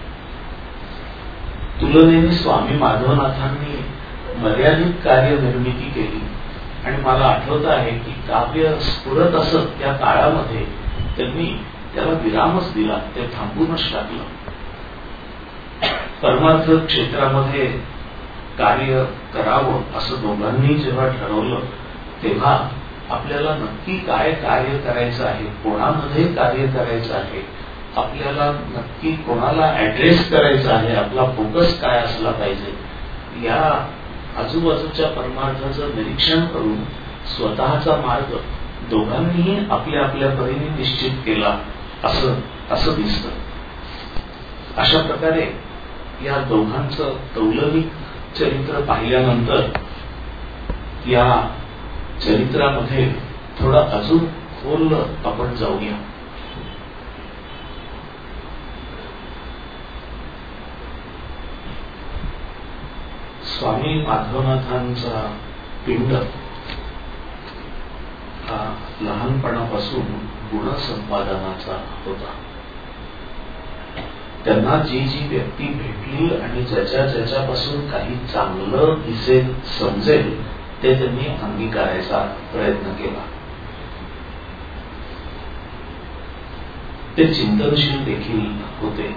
तुलनेने स्वामी माधवनाथांनी मर्यादित कार्य निर्मिती केली. आणि मला आठवत आहे की काव्य स्फुरत असत त्या काळामध्ये त्यांनी त्याला विरामच दिला, ते थांबूनच टाकलं. परमार्थ क्षेत्रामध्ये कार्य करावं असं दोघांनी जेव्हा ठरवलं, तेव्हा आपल्याला नक्की काय कार्य करायचं आहे, कोणामध्ये कार्य करायचं आहे, आपल्याला नक्की कोणाला ऍड्रेस करायचं आहे, आपला फोकस काय असला पाहिजे, या आजूबाजूच्या परमार्थाचं निरीक्षण करून स्वतःचा मार्ग दोघांनीही आपल्या आपल्या परीने निश्चित केला असं दिसतं. अशा प्रकारे या दोघांचं तौलनिक चरित्र पाहिल्यानंतर या चरित्रामध्ये थोडा अजून खोल आपण जाऊया. स्वामी माधवनाथांचा पिंड हा लहानपणापासून गुणसंपादनाचा होता. त्यांना जी जी व्यक्ती भेटली आणि ज्याच्यापासून काही चांगलं दिसेल समजेल ते त्यांनी अंगीकारायचा प्रयत्न केला. ते चिंतनशील देखील होते.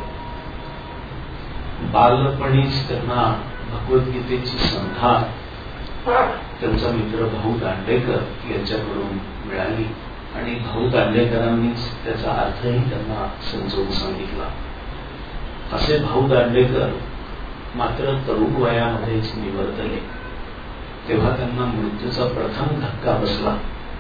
बालपणीच त्यांना भगवद्गीतेची संधा त्यांचा मित्र भाऊ दांडेकर यांच्याकडून मिळाली आणि भाऊ दांडेकरांनीच त्याचा अर्थही त्यांना समजावून सांगितला. असे भाऊ दांडेकर मात्र तरुण वयामध्येच निवर्तले. तेव्हा त्यांना मृत्यूचा प्रथम धक्का बसला.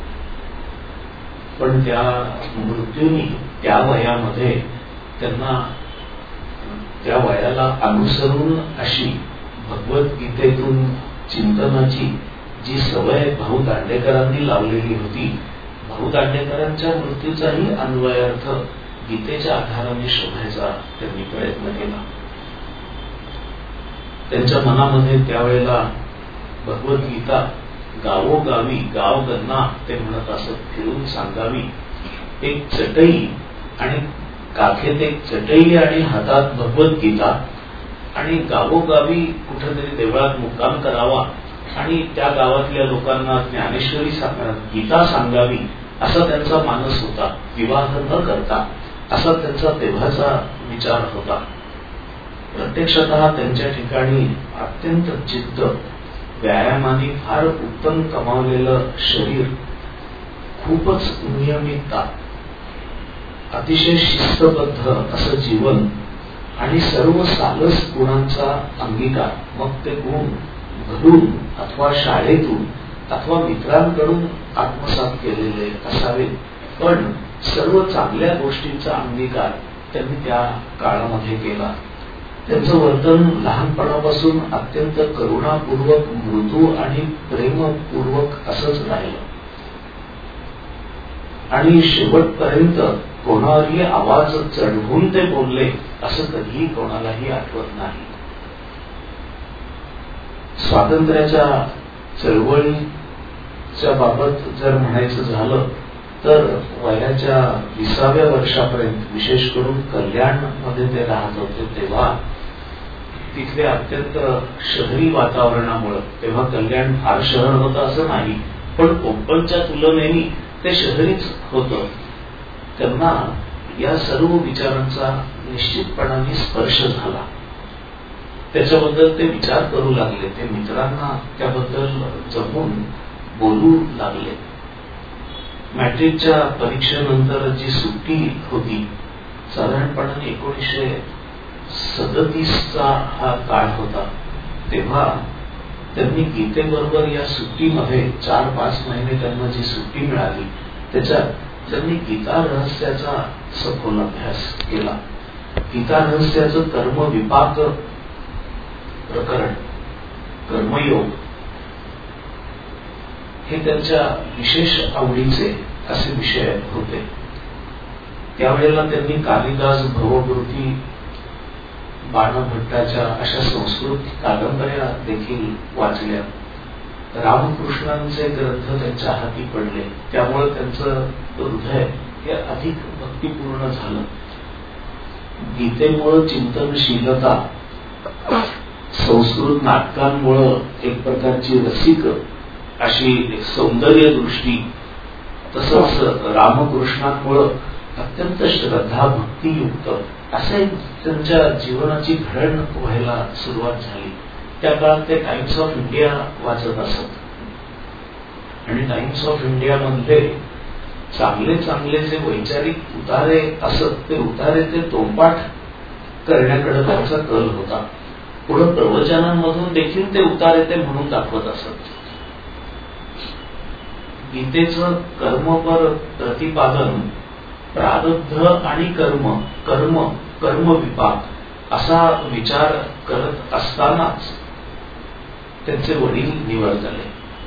पण त्या मृत्यूनी त्या वयामध्ये त्यांना त्या वयाला अनुसरून अशी भगवद्गीतेतून चिंतनाची जी सवय भाऊ दांडेकरांनी लावलेली होती, भाऊ दांडेकरांच्या मृत्यूचाही अन्वयार्थ गीतेच्या आधाराने शोधायचा त्यांनी प्रयत्न केला. त्यांच्या मनामध्ये त्यावेळेला भगवद्गीता गावोगावी गाव गन्ना ते म्हणत असत फिरून सांगावी. एक चटई आणि काखेत एक चटई आणि हातात भगवद्गीता आणि गावोगावी कुठेतरी देवळात मुक्काम करावा आणि त्या गावातल्या लोकांना ज्ञानेश्वरी गीता सांगावी असा त्यांचा मानस होता. विवाह न करता असा त्यांचा तेव्हाचा विचार होता. प्रत्यक्षतः त्यांच्या ठिकाणी अत्यंत चित्त, व्यायामाने फार उत्तम कमावलेलं शरीर, खूपच नियमितता, अतिशय शिस्तबद्ध असं जीवन आणि सर्व सालस गुणांचा अंगीकार. मग ते गुण घरून अथवा शाळेतून अथवा मित्रांकडून आत्मसात केलेले असावे, पण सर्व चांगल्या गोष्टींचा अंगीकार त्यांनी त्या काळामध्ये केला. त्यांचं वर्तन लहानपणापासून अत्यंत करुणापूर्वक, मृदू आणि प्रेमपूर्वक असंच राहिलं आणि शेवटपर्यंत कोणावरही आवाज चढवून ते बोलले असं कधीही कोणालाही आठवत नाही. स्वातंत्र्याच्या चळवळीच्या बाबत जर म्हणायचं झालं तर वयाच्या 20व्या वर्षापर्यंत, विशेष करून कल्याणमध्ये ते राहत होते तेव्हा तिथले अत्यंत शहरी वातावरणामुळे, तेव्हा कल्याण फार शहर होतं असं नाही, पण कोकणच्या तुलनेने ते शहरीच होतं. त्यांना या सर्व विचारांचा निश्चितपणाने स्पर्श झाला. त्याच्याबद्दल ते विचार करू लागले. ते मित्रांना त्याबद्दल जमून बोलू लागले. मॅट्रिकच्या परीक्षेनंतर जी सुट्टी होती, साधारणपणे 1937चा हा काळ होता, तेव्हा त्यांनी गीतेबरोबर या सुट्टीमध्ये 4-5 महिने त्यांना जी सुट्टी मिळाली त्याच्यात त्यांनी गीता रहस्याचा सखोल अभ्यास केला. गीता रहस्याचं कर्म विपाक प्रकरण, कर्मयोग हे त्यांच्या विशेष आवडीचे असे विषय होते. त्यावेळेला त्यांनी कालिदास, भवभूती, बाणभट्टाच्या अशा संस्कृत कादंबऱ्या देखील वाचल्या. रामकृष्णांचे ग्रंथ त्यांच्या हाती पडले. त्यामुळे त्यांचं हृदय हे अधिक भक्तिपूर्ण झालं. गीतेमुळे चिंतनशीलता, संस्कृत नाटकांमुळे एक प्रकारची रसिक अशी सौंदर्य दृष्टी, तसंच रामकृष्णांमुळे अत्यंत श्रद्धा भक्तियुक्त असे त्यांच्या जीवनाची घडण व्हायला सुरुवात झाली. त्या काळात ते टाइम्स ऑफ इंडिया वाचत असत आणि टाइम्स ऑफ इंडिया मधले चांगले चांगले जे वैचारिक उतारे असत ते उतारे ते तोंडपाठ करण्याकडे त्यांचा कल होता. पुढे प्रवचनांमधून देखील ते उतार येते म्हणून दाखवत असत. गीतेचं कर्मपर प्रतिपादन प्रारब्ध आणि कर्म कर्म कर्म विपाक असा विचार करत असतानाच त्यांचे वडील निवड झाले.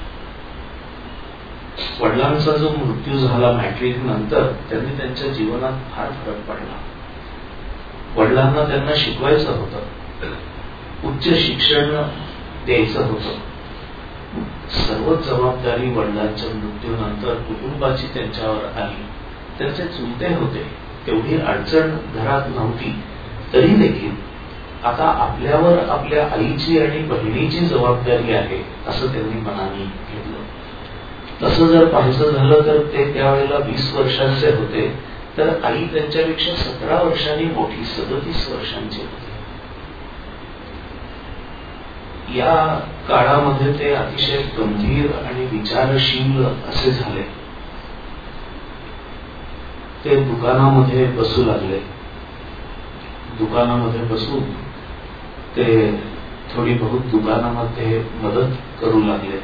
वडिलांचा जो मृत्यू झाला मॅट्रिक नंतर, त्यांनी त्यांच्या जीवनात फार फरक पडला. वडिलांना त्यांना शिकवायचं होतं, उच्च शिक्षण द्यायचं होतं. सर्वच जबाबदारी वडिलांच्या मृत्यूनंतर कुटुंबाची त्यांच्यावर आली. त्यांचे चुलते होते, तेवढी अडचण घरात नव्हती, तरी देखील आता आपल्यावर आपल्या आईची आणि बहिणीची जबाबदारी आहे असं त्यांनी मनाने घेतलं. तसं जर पाहायचं झालं तर ते त्यावेळेला 20 वर्षांचे होते, तर आई त्यांच्यापेक्षा 17 वर्षांनी मोठी 37 वर्षांची होती. या काळामध्ये ते अतिशय गंभीर आणि विचारशील असे झाले. ते दुकानामध्ये बसू लागले. दुकानामध्ये बसून ते थोडी बहुत दुकानामध्ये मदत करू लागले.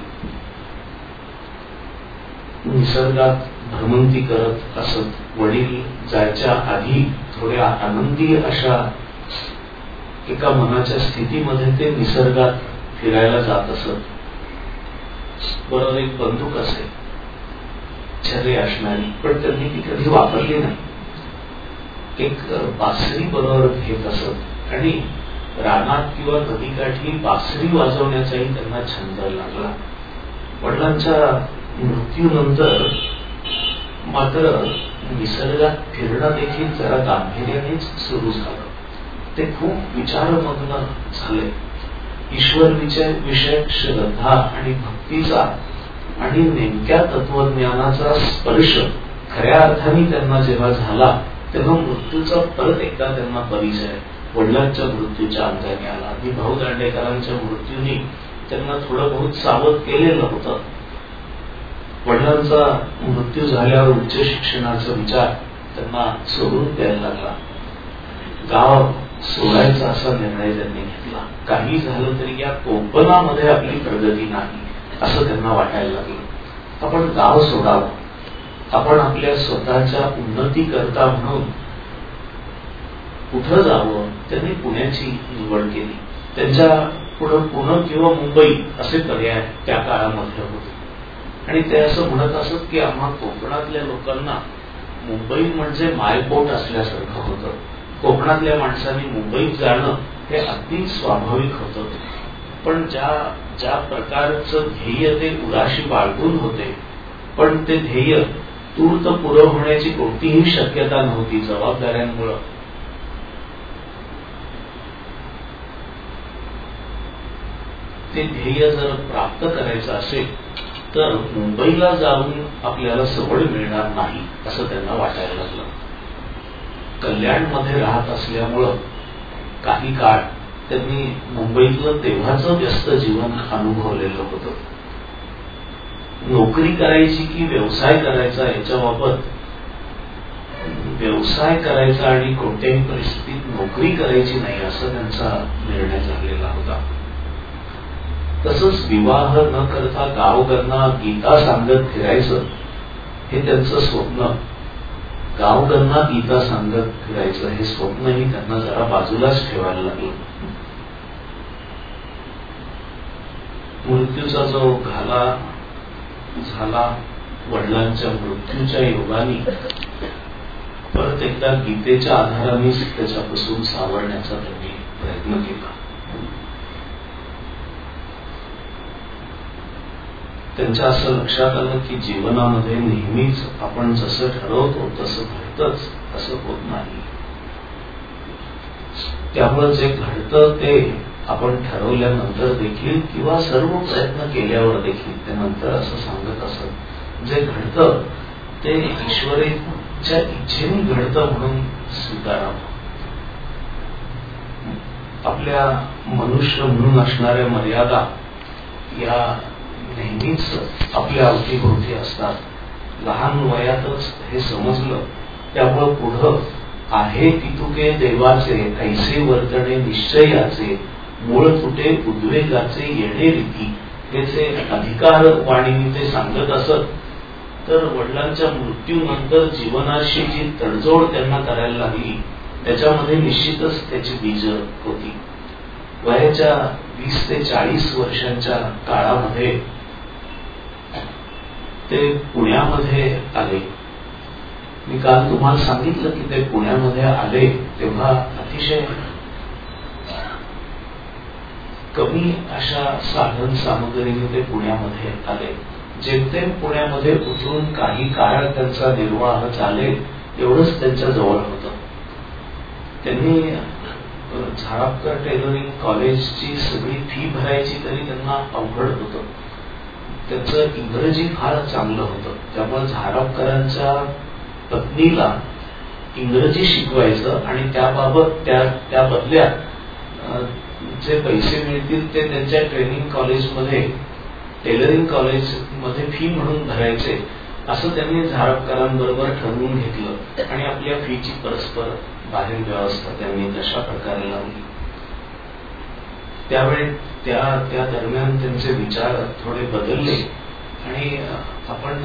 निसर्गात भ्रमंती करत असत. वडील जायच्या आधी थोड्या आनंदी अशा एका मनाच्या स्थितीमध्ये ते निसर्गात फिरायला जात असत. बरोबर एक बंदूक असे, छर्रे असणारी, पण त्यांनी ती कधी वापरली नाही. एक बासरी बरोबर घेत असत आणि रानात किंवा नदीकाठी बासरी वाजवण्याचाही त्यांना छंद लागला. वडिलांच्या मृत्यूनंतर मात्र निसर्गात फिरणं देखील जरा गांभीर्यानेच सुरू झालं. ते खूप विचारमग्न झाले. ईश्वर विषयक श्रद्धा आणि भक्तीचा आणि नेमक्या तत्वज्ञानाचा स्पर्श खऱ्या अर्थाने त्यांना जेव्हा झाला, तेव्हा मृत्यूचा परत एकदा त्यांना परिचय वडिलांच्या मृत्यूच्या अंगाने आला. मी भाऊ दांडेकरांच्या मृत्यूने त्यांना थोडं बहुत सावध केलेलं होतं. वडिलांचा मृत्यू झाल्यावर उच्च शिक्षणाचा विचार त्यांना सोडून द्यायला लागला. गाव सोडायचा असा निर्णय त्यांनी घेतला. काही झालं तरी या कोकणामध्ये आपली प्रगती नाही असं त्यांना वाटायला लागलं. आपण गाव सोडावं, आपण आपल्या स्वतःच्या उन्नती करता म्हणून कुठं जावं. त्यांनी पुण्याची निवड केली. त्यांच्या पुढे पुणे किंवा मुंबई असे पर्याय त्या काळामध्ये होते आणि ते असं म्हणत असत की आम्हा कोकणातल्या लोकांना मुंबई म्हणजे मायपोट असल्यासारखं होतं. कोकणातल्या माणसांनी मुंबईत जाणं हे अगदी स्वाभाविक होतं. पण ज्या प्रकारचं ध्येय ते उराशी बाळगून होते, पण ते ध्येय तूर्त पुरं होण्याची कोणतीही शक्यता नव्हती जबाबदाऱ्यांमुळं. ते ध्येय जर प्राप्त करायचं असेल तर मुंबईला जाऊन आपल्याला सवड मिळणार नाही असं त्यांना वाटायला लागलं. कल्याणमध्ये राहत असल्यामुळं काही काळ त्यांनी मुंबईतलं तेव्हाचं व्यस्त जीवन अनुभवलेलं होतं. नोकरी करायची की व्यवसाय करायचा याच्याबाबत, व्यवसाय करायचा आणि कोणत्याही परिस्थितीत नोकरी करायची नाही असं त्यांचा निर्णय झालेला होता. तसंच विवाह न करता गावकरना गीता सांगत फिरायचं हे त्यांचं स्वप्न. गावकरना गीता सांगत फिरायचं हे स्वप्नही त्यांना जरा बाजूलाच ठेवायला लागलं. मृत्यूचा जो घाला झाला वडिलांच्या मृत्यूच्या योगाने, परत एकदा गीतेच्या आधारानेच त्याच्यापासून सावरण्याचा त्यांनी प्रयत्न केला. त्यांच्या असं लक्षात आलं की जीवनामध्ये नेहमीच आपण जसं ठरवतो तसं घडतंच, असं होत नाही. त्यामुळे जे घडतं ते आपण ठरवल्यानंतर देखील किंवा सर्व प्रयत्न केल्यावर देखील ते नंतर असं सांगत असत, जे घडतं ते ईश्वराच्या इच्छेने घडतं म्हणून स्वीकारावं. आपल्या मनुष्य म्हणून असणाऱ्या मर्यादा या नेहमीच आपल्या अवतीभोवती असतात. लहान वयातच हे समजलं, त्यामुळं पुढं आहे तितुके देवाचे ऐसे वर्तणे निश्चयाचे मूळ तुटे उद्वेगाचे येणे रीती हे जे अधिकार वाणीने ते सांगत असत. तर वडिलांच्या मृत्यूनंतर जीवनाशी जी तडजोड त्यांना करायला लागली त्याच्यामध्ये निश्चितच त्याची बीज होती. वयाच्या 20 ते 40 वर्षांच्या काळामध्ये ते पुण्यामध्ये आले. मी काल तुम्हाला सांगितलं की ते पुण्यामध्ये आले तेव्हा अतिशय कमी अशा साधन सामग्रीने ते पुण्यामध्ये आले. जेमतेम पुण्यामध्ये उतरून काही काळ त्यांचा निर्वाह चालेल एवढंच त्यांच्या जवळ होतं. त्यांनी झारपकर टेलरिंग कॉलेजची सगळी फी भरायची तरी त्यांना अवघड होतं. त्यांचं इंग्रजी फार चांगलं होतं त्यामुळे झारपकरांच्या पत्नीला इंग्रजी शिकवायचं आणि त्याबाबत त्या बदल्यात जे पैसे मिळतील ते त्यांच्या ट्रेनिंग कॉलेजमध्ये टेलरिंग कॉलेजमध्ये फी म्हणून भरायचे असं त्यांनी झारपकरांबरोबर ठरवून घेतलं आणि आपल्या फीची परस्पर बाहेर व्यवस्था त्यांनी तशा प्रकारे लावली. त्यावेळी त्या दरम्यान त्यांचे विचार थोडे बदलले आणि आपण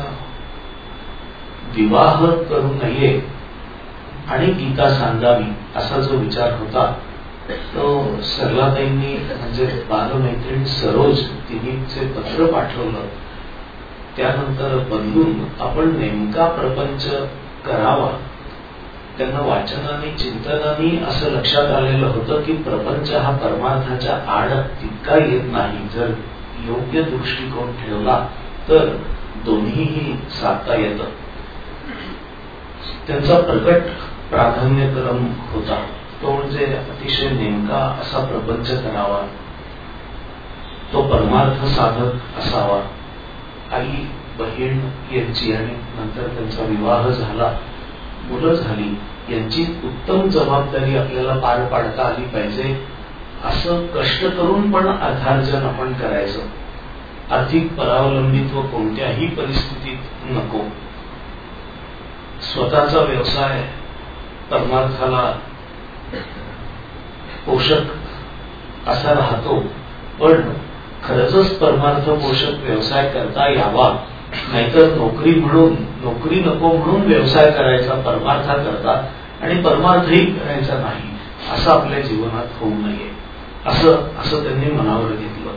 विवाह करू नये आणि गीता सांगावी असा जो विचार होता तो सरलाताईंनी म्हणजे बालमैत्रीण सरोज तिने जे पत्र पाठवलं त्यानंतर बदलून आपण नेमका प्रपंच करावा. त्यांना वाचनाने चिंतनाने असं लक्षात आलेलं होतं की प्रपंच हा परमार्थाच्या आड तितका येत नाही. जर योग्य दृष्टिकोन ठेवला तर दोन्हीही साधता येतं. त्यांचा प्रकट प्राधान्यक्रम होता तो म्हणजे अतिशय नेमका असा प्रपंच करावा, तो परमार्थ साधक असावा. आई बहीण यांची आणि नंतर त्यांचा विवाह झाला, मुलं झाली, यांची उत्तम जबाबदारी आपल्याला पार पाडता आली पाहिजे. असं कष्ट करून पण अर्थार्जन आपण करायचं. आर्थिक परावलंबित्व कोणत्याही परिस्थितीत नको. स्वतःचा व्यवसाय परमार्थाला पोषक असा राहतो पण खरंच परमार्थ पोषक व्यवसाय करता यावा. नाहीतर नोकरी नको म्हणून व्यवसाय करायचा परमार्था करता आणि परमार्थही करायचा नाही असं आपल्या जीवनात होऊ नये असं त्यांनी मनावर घेतलं.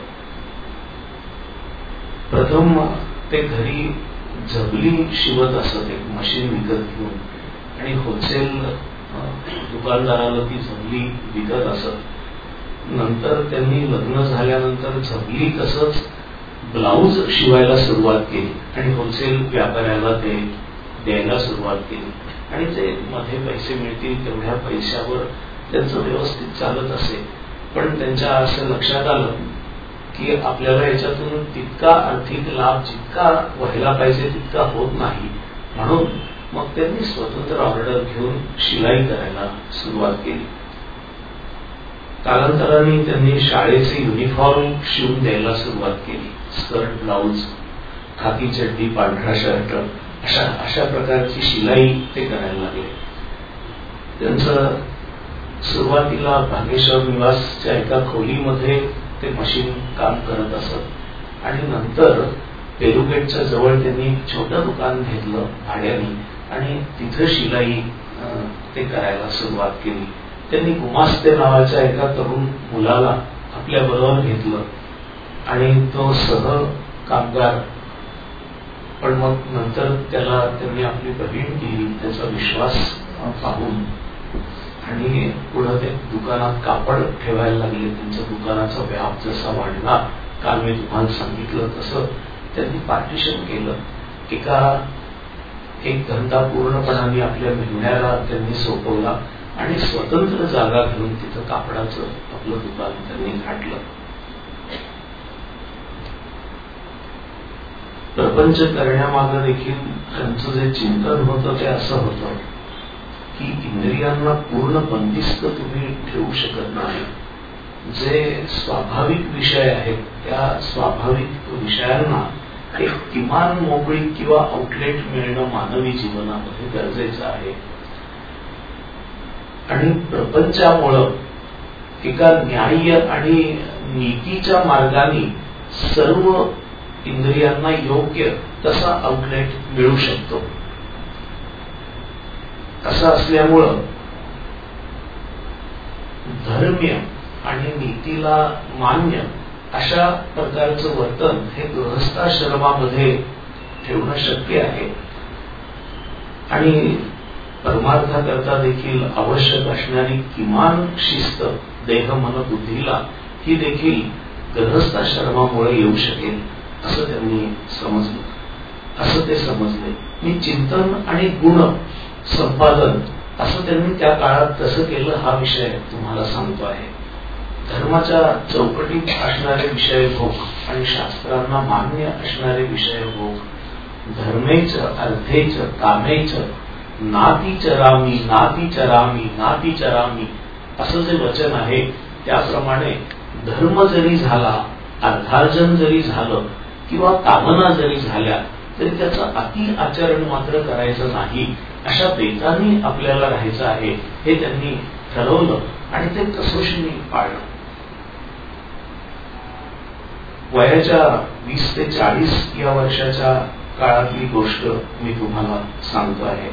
प्रथम ते घरी झबली शिवत असत एक मशीन विकत घेऊन आणि होलसेल दुकानदाराला ती झबली विकत असत. नंतर त्यांनी लग्न झाल्यानंतर झबली तसंच ब्लाऊज शिवायला सुरुवात केली आणि होलसेल व्यापाऱ्याला ते द्यायला सुरुवात केली आणि ते मध्ये पैसे मिळतील तेवढ्या पैशावर त्यांचं व्यवस्थित चालत असे. पण त्यांच्या असं लक्षात आलं की आपल्याला याच्यातून तितका आर्थिक लाभ जितका व्हायला पाहिजे तितका होत नाही. म्हणून मग त्यांनी स्वतंत्र ऑर्डर घेऊन शिलाई करायला सुरुवात केली. कालांतराने त्यांनी शाळेचे युनिफॉर्म शिवून द्यायला सुरुवात केली. स्कर्ट, ब्लाऊज, खाकी चड्डी, पांढरा शर्ट अशा प्रकारची शिलाई ते करायला लागले. त्यांचं सुरुवातीला भागेश्वर निवासच्या एका खोलीमध्ये ते मशीन काम करत असत आणि नंतर पेरुगेटच्या जवळ त्यांनी छोटं दुकान घेतलं भाड्याने आणि तिथं शिलाई ते करायला सुरुवात केली. त्यांनी गुमास्ते नावाच्या एका तरुण मुलाला आपल्या बरोबर घेतलं आणि तो सह कामगार. पण मग नंतर त्यांनी आपली बहीण दिली त्याचा विश्वास पाहून आणि पुढे ते दुकानात कापड ठेवायला लागले. त्यांच्या दुकानाचा व्याप जसा वाढला काल मी तुम्हाला सांगितलं तसं त्यांनी पार्टिशन केलं. एक धंदा पूर्णपणाने आपल्या मेहण्याला त्यांनी सोपवला आणि स्वतंत्र जागा घेऊन तिथं कापडाचं आपलं दुकान त्यांनी घातलं. प्रपंच करण्यामागे देखील त्यांचं जे चिंतन होतं ते असं होतं की इंद्रियांना पूर्ण बंदिस्त तुम्ही ठेवू शकत नाही. जे स्वाभाविक विषय आहेत त्या स्वाभाविक विषयांना एक किमान मोकळी किंवा आउटलेट मिळणं मानवी जीवनामध्ये गरजेचं आहे. आणि प्रपंचामुळं एका न्याय आणि नीतीच्या मार्गाने सर्व इंद्रियांना योग्य तसा आउटलेट मिळू शकतो. असं असल्यामुळं धर्म्य आणि नीतीला मान्य अशा प्रकारचं वर्तन हे गृहस्थाश्रमामध्ये ठेवणं शक्य आहे. आणि परमार्थाकरता देखील आवश्यक असणारी किमान शिस्त देह मन बुद्धीला ही देखील गृहस्थाश्रमामुळे येऊ शकेल असं त्यांनी समजलं. असं ते समजले. मी चिंतन आणि गुण संपादन असं त्यांनी त्या काळात कसं केलं हा विषय तुम्हाला सांगतो आहे. धर्माच्या चौकटीत असणारे विषय भोग आणि शास्त्रांना मान्य असणारे विषय भोग, धर्मेच अर्थेच कामेच नाती चरामी नाती चरामी नाती चरामी असं जे वचन आहे त्याप्रमाणे धर्म जरी झाला, अर्थार्जन जरी झालं किंवा कामना जरी झाल्या तरी त्याचं अति आचरण मात्र करायचं नाही. अशा बेतानी आपल्याला राहायचं आहे हे त्यांनी ठरवलं आणि ते कसोशीने पाळलं. वयाच्या 20 ते 40 या वर्षाच्या काळातली गोष्ट मी तुम्हाला सांगतो आहे.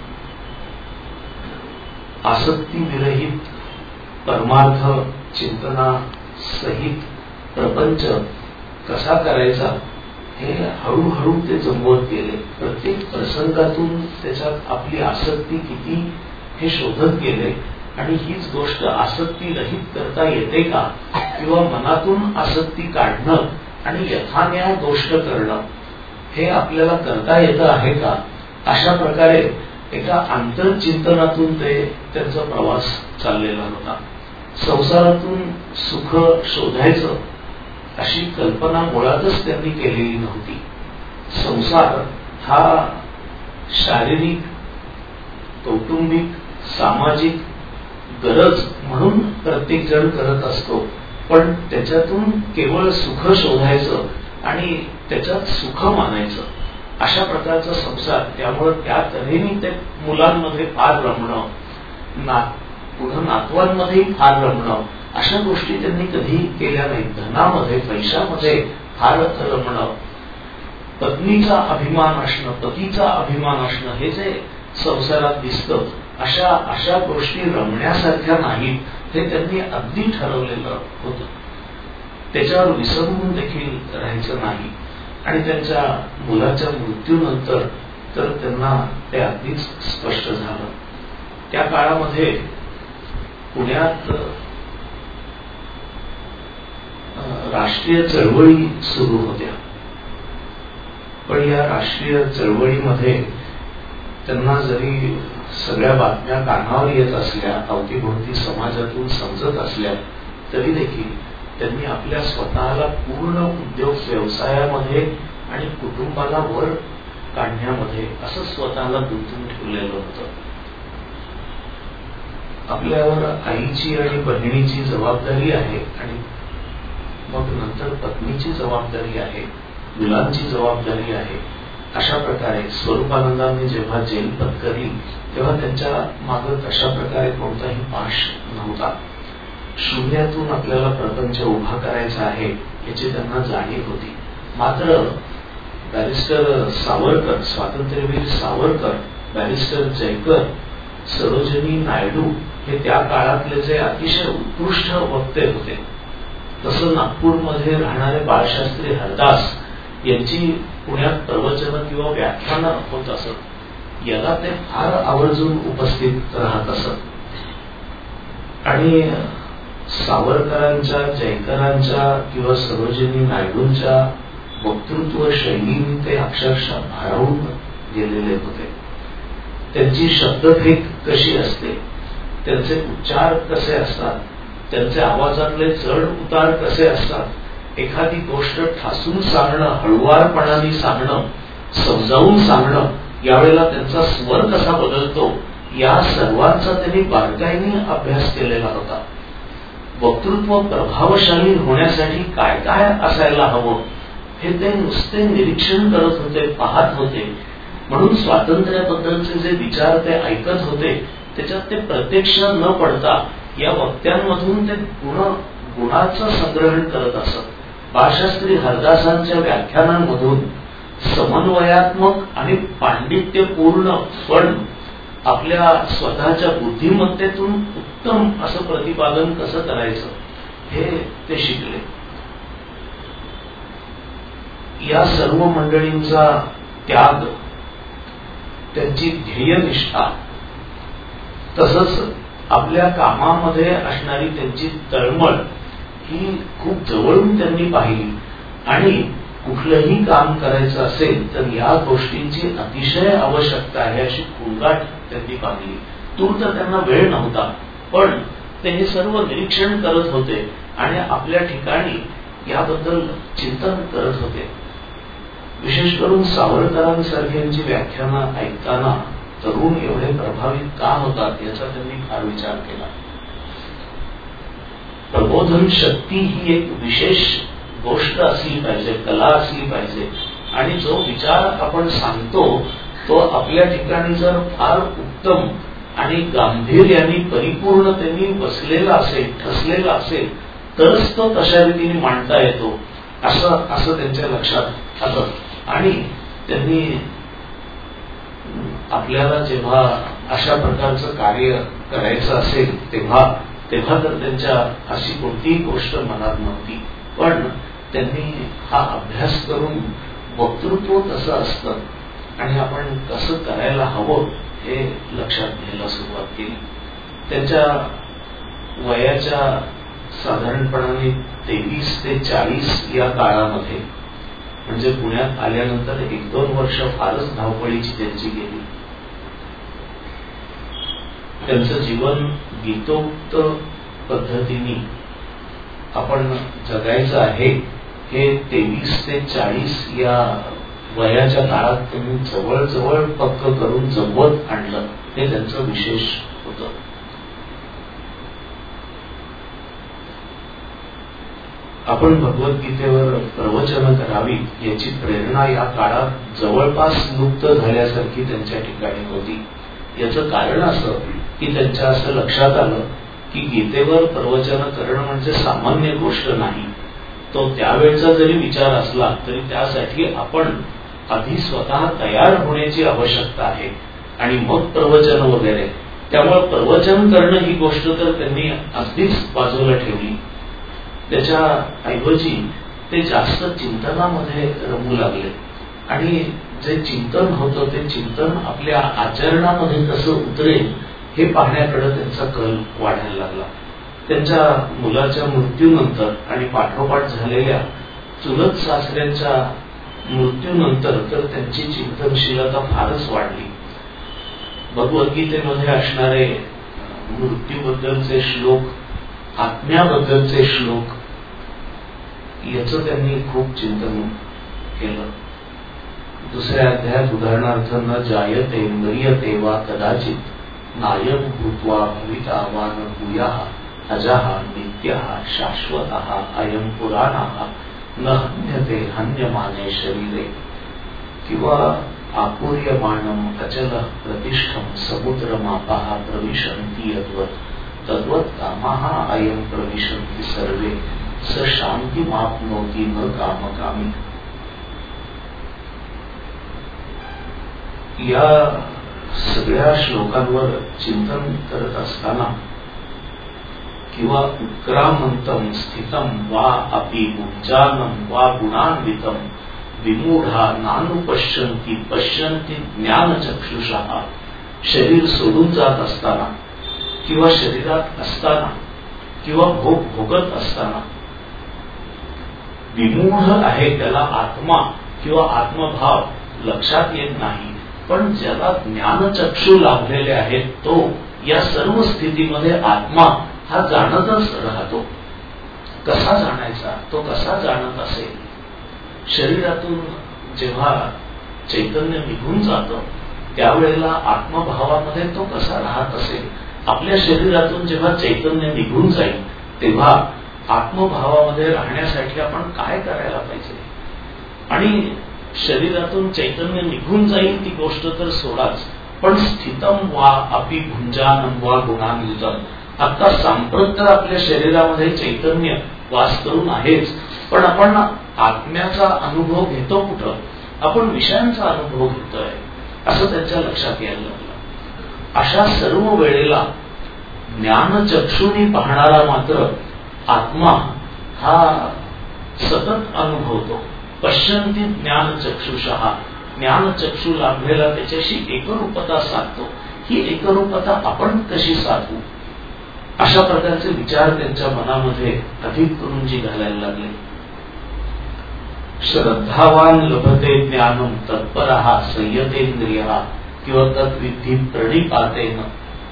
आसक्ती विरहित परमार्थ चिंतना सहित प्रपंच कसा करायचा हे हळूहळू ते जमवत गेले. प्रत्येक प्रसंगातून त्याच्यात आपली आसक्ती किती हे शोधत गेले आणि हीच गोष्ट आसक्ती रहित करता येते का किंवा मनातून आसक्ती काढणं आणि यथान्याय गोष्ट करणं हे आपल्याला करता येतं आहे का, अशा प्रकारे एका आंतरचिंतनातून ते त्यांचा प्रवास चाललेला होता. संसारातून सुख शोधायचं अशी कल्पना मुळातच त्यांनी केलेली नव्हती. संसार हा शारीरिक, कौटुंबिक, सामाजिक गरज म्हणून प्रत्येक जण करत असतो, पण त्याच्यातून केवळ सुख शोधायचं आणि त्याच्यात सुख मानायचं अशा प्रकारचा संसार. त्यामुळे त्या तऱ्हेने ते मुलांमध्ये फार रमणं, पुढे नातवांमध्येही फार रमणं अशा गोष्टी त्यांनी कधी केल्या नाहीत. धनामध्ये पैशामध्ये फार रमणं, पत्नीचा अभिमान असणं, पतीचा अभिमान असणं हे जे संसारात दिसतं अशा गोष्टी रमण्यासारख्या नाहीत हे त्यांनी अगदी ठरवलेलं होतं. त्याच्यावर विसरून देखील राहायचं नाही. आणि त्यांच्या मुलाच्या मृत्यूनंतर तर त्यांना ते अगदीच स्पष्ट झालं. त्या काळामध्ये पुण्यात राष्ट्रीय चळवळी सुरू होत्या, पण या राष्ट्रीय चळवळीमध्ये त्यांना जरी सगळ्या बातम्या कानावर येत असल्या, अवतीभोवती समाजातून समजत असल्या, तरी देखील त्यांनी आपल्या स्वतःला पूर्ण उद्योग व्यवसायामध्ये आणि कुटुंबाला वर काढण्यामध्ये असं स्वतःला गुंतवून ठेवलेलं होतं. आपल्यावर आईची आणि बहिणीची जबाबदारी आहे आणि मग नंतर पत्नीची जबाबदारी आहे, मुलांची जबाबदारी आहे. अशा प्रकारे स्वरूपानंदांनी जेव्हा जेल पत्करली तेव्हा त्यांच्या मागे तशा प्रकारे कोणताही पाश नव्हता. शून्यातून आपल्याला प्रपंच उभा करायचा आहे याची त्यांना जाणीव होती. मात्र बॅरिस्टर सावरकर, स्वातंत्र्यवीर सावरकर, बॅरिस्टर जयकर, सरोजिनी नायडू हे त्या काळातले जे अतिशय उत्कृष्ट वक्ते होते. तसं नागपूरमध्ये राहणारे बाळशास्त्री हरदास यांची पुण्यात प्रवचन किंवा व्याख्यानं होत असत. याला ते फार आवर्जून उपस्थित राहत असत आणि सावरकरांच्या, जयकरांच्या किंवा सरोजिनी नायडूंच्या वक्तृत्व शैलीने ते अक्षरशः भारावून गेलेले होते. त्यांची शब्दफेक कशी असते, त्यांचे उच्चार कसे असतात, त्यांच्या आवाजातले चढ उतार कसे असतात, एखादी गोष्ट ठासून सांगणं, हळुवारपणाने सांगणं, समजावून सांगणं, यावेळेला त्यांचा स्वर कसा बदलतो, या सर्वांचा त्यांनी बारकाईने अभ्यास केलेला होता. वक्तृत्व प्रभावशाली होण्यासाठी काय काय असायला हवं हे ते नुसते निरीक्षण करत होते, पाहत होते. म्हणून स्वातंत्र्याबद्दलचे जे विचार ते ऐकत होते त्याच्यात ते प्रत्यक्ष न पडता या वक्त्यांमधून ते गुणाचं संग्रहण करत असत. बाळशास्त्री हरदासांच्या व्याख्यानांमधून समन्वयात्मक आणि पांडित्यपूर्ण पण आपल्या स्वतःच्या बुद्धिमत्तेतून उत्तम असं प्रतिपादन कसं करायचं हे ते शिकले. या सर्व मंडळींचा त्याग, त्यांची ध्येयनिष्ठा, तसंच आपल्या कामामध्ये असणारी त्यांची तळमळ ही खूप जवळून त्यांनी पाहिली. आणि कुठलंही काम करायचं असेल तर या गोष्टींची अतिशय आवश्यकता आहे अशी कुंगाट त्यांनी पाहिली. तूर्त त्यांना वेळ नव्हता, पण ते हे सर्व निरीक्षण करत होते आणि आपल्या ठिकाणी याबद्दल चिंतन करत होते. विशेष करून सावरकरांसारख्यांची व्याख्यानं ऐकताना तरुण एवढे प्रभावित का होतात याचा त्यांनी फार विचार केला. प्रबोधन शक्ती ही एक विशेष गोष्ट असली पाहिजे, कला असली पाहिजे. आणि जो विचार आपण सांगतो तो आपल्या ठिकाणी जर फार उत्तम आणि गांभीर्याने परिपूर्णतेने बसलेला असेल, ठसलेला असेल, तरच तो तशा रीतीने मांडता येतो असं त्यांच्या लक्षात आलं. आणि त्यांनी आपल्याला जेव्हा अशा प्रकारचं कार्य करायचं असेल तेव्हा तर त्यांच्या अशी कोणतीही गोष्ट मनात नव्हती, पण त्यांनी हा अभ्यास करून वक्तृत्व कसं असतं आणि आपण कसं करायला हवं हे लक्षात घ्यायला सुरुवात केली. त्यांच्या वयाच्या साधारणपणाने 23 ते 40 या काळामध्ये, म्हणजे पुण्यात आल्यानंतर 1-2 वर्ष फारच धावपळीची त्यांची गेली. त्यांचं जीवन गीतोक्त पद्धतीने आपण जगायचं आहे हे 23 ते 40 या वयाच्या काळात त्यांनी जवळजवळ पक्क करून जमवत आणलं. हे त्यांचं विशेष होतं. आपण भगवद्गीतेवर प्रवचन करावी याची प्रेरणा या काळात जवळपास लुप्त झाल्यासारखी त्यांच्या ठिकाणी होती. याचं कारण असं की त्यांच्या असं लक्षात आलं की गीतेवर प्रवचन करणं म्हणजे सामान्य गोष्ट नाही. तो त्यावेळचा जरी विचार असला तरी त्यासाठी आपण आधी स्वतः तयार होण्याची आवश्यकता आहे आणि मग प्रवचन वगैरे. त्यामुळे प्रवचन करणं ही गोष्ट तर त्यांनी अगदीच बाजूला ठेवली. त्याच्या ऐवजी ते जास्त चिंतनामध्ये रमू लागले आणि जे चिंतन होतं ते चिंतन आपल्या आचरणामध्ये कसं उतरेल हे पाहण्याकडे त्यांचा कल वाढायला लागला. त्यांच्या मुलाच्या मृत्यूनंतर आणि पाठोपाठ झालेल्या चुलत सासऱ्यांच्या मृत्यूनंतर तर त्यांची चिंतनशीलता फारच वाढली. भगवद्गीतेमध्ये असणारे मृत्यूबद्दलचे श्लोक, आत्म्याबद्दलचे श्लोक याचं त्यांनी खूप चिंतन केलं. दुसऱ्या अध्यायात उदाहरणार्थ न जायते म्रियते वा कदाचित नायक भूत्वा भविता वा न भूयाः अजः नित्यः शाश्वतः अयं पुराणः न हन्यते हन्यमाने शरीरे. किंवा आपूर्यमाणम अचल प्रतिष्ठम समुद्रमापाः प्रविशन्ति यद्वत् तद्वत् कामाः अयं प्रविशन्ति सर्वे स शान्तिमाप्नोति न कामकामी. या सगळ्या श्लोकांवर चिंतन करत असताना किंवा उत्क्रामंतम स्थितम वा अपि मुञ्जानं वा गुणान्वितम विमूढा नानुपश्यन्ति पश्यन्ति ज्ञानचक्षुषः. शरीर सोडून जात असताना किंवा शरीरात असताना किंवा भोग भोगत असताना विमूढ आहे, त्याला आत्मा किंवा आत्मभाव लक्षात येत नाही. पण ज्याला ज्ञानचक्षु लाभलेले आहेत तो या सर्व स्थितीमध्ये आत्मा हा जाणतच राहतो. कसा जाणायचा, तो कसा जाणत असेल. शरीरातून जेव्हा चैतन्य निघून जातं त्यावेळेला आत्मभावामध्ये तो कसा राहत असेल. आपल्या शरीरातून जेव्हा चैतन्य निघून जाईल तेव्हा आत्मभावामध्ये राहण्यासाठी आपण काय करायला पाहिजे. आणि शरीरातून चैतन्य निघून जाईल ती गोष्ट तर सोडाच, पण स्थितम वा अपि भुंजानं वा गुणान्वितम आता सांप्रत तर आपल्या शरीरामध्ये चैतन्य वास करून आहेच, पण आपण आत्म्याचा अनुभव घेतो कुठं? आपण विषयांचा अनुभव घेतोय असं त्यांच्या लक्षात यायला लागलं. अशा सर्व वेळेला ज्ञानचक्षुनी पाहणारा मात्र आत्मा हा सतत अनुभवतो. पश्यंती ज्ञानचक्षुषः, ज्ञानचक्षु लाभलेला त्याच्याशी एकरूपता साधतो. ही एकरूपता आपण कशी साधू? अशा प्रकारचे विचार त्यांच्या मनामध्ये अधिक करून घालायला लागले. श्रद्धावान लभते ज्ञानम तत्परः संयतेंद्रियः किंवा तत्विधी प्रणिपातेन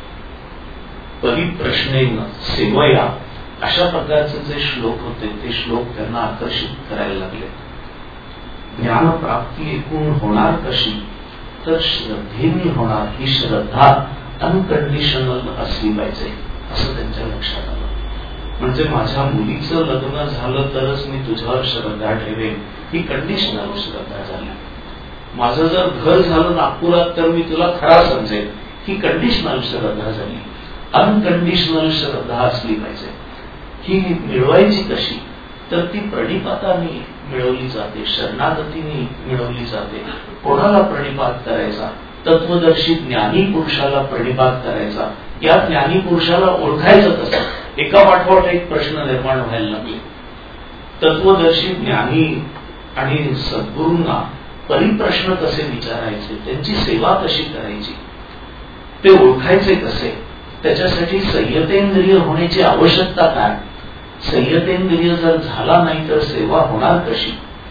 परिप्रश्नेन सेवया, अशा प्रकारचे जे श्लोक होते ते श्लोक त्यांना आकर्षित करायला लागले. ज्ञानप्राप्ती एकूण होणार कशी? तर श्रद्धेने होणार. ही श्रद्धा अनकंडिशनल असली पाहिजे असं त्यांच्या लक्षात आलं. म्हणजे माझ्या मुलीचं लग्न झालं तरच मी तुझ्यावर श्रद्धा ठेवेन, ही कंडिशनल श्रद्धा झाली. माझं जर घर झालं नागपुरात तर मी तुला खरा समजेन, ही कंडिशनल श्रद्धा झाली. अनकंडिशनल श्रद्धा असली पाहिजे. ही मिळवायची कशी? तर ती प्रणिपाताने मिळवली जाते, शरणागतीने मिळवली जाते. कोणाला प्रणिपात करायचा? तत्वदर्शी ज्ञानी पुरुषाला प्रणिपात करायचा. या ज्ञानी पुरुषाला ओळखायचं कसं? एका पाठोपाठ एक प्रश्न निर्माण व्हायला लागले. तत्वदर्शी ज्ञानी आणि सद्गुरूंना परिप्रश्न कसे विचारायचे, त्यांची सेवा कशी करायची, ते ओळखायचे कसे? त्याच्यासाठी संयतेंद्रिय होण्याची आवश्यकता काय? संयतेंद्रिय जर झाला नाही तर सेवा होणार कशी?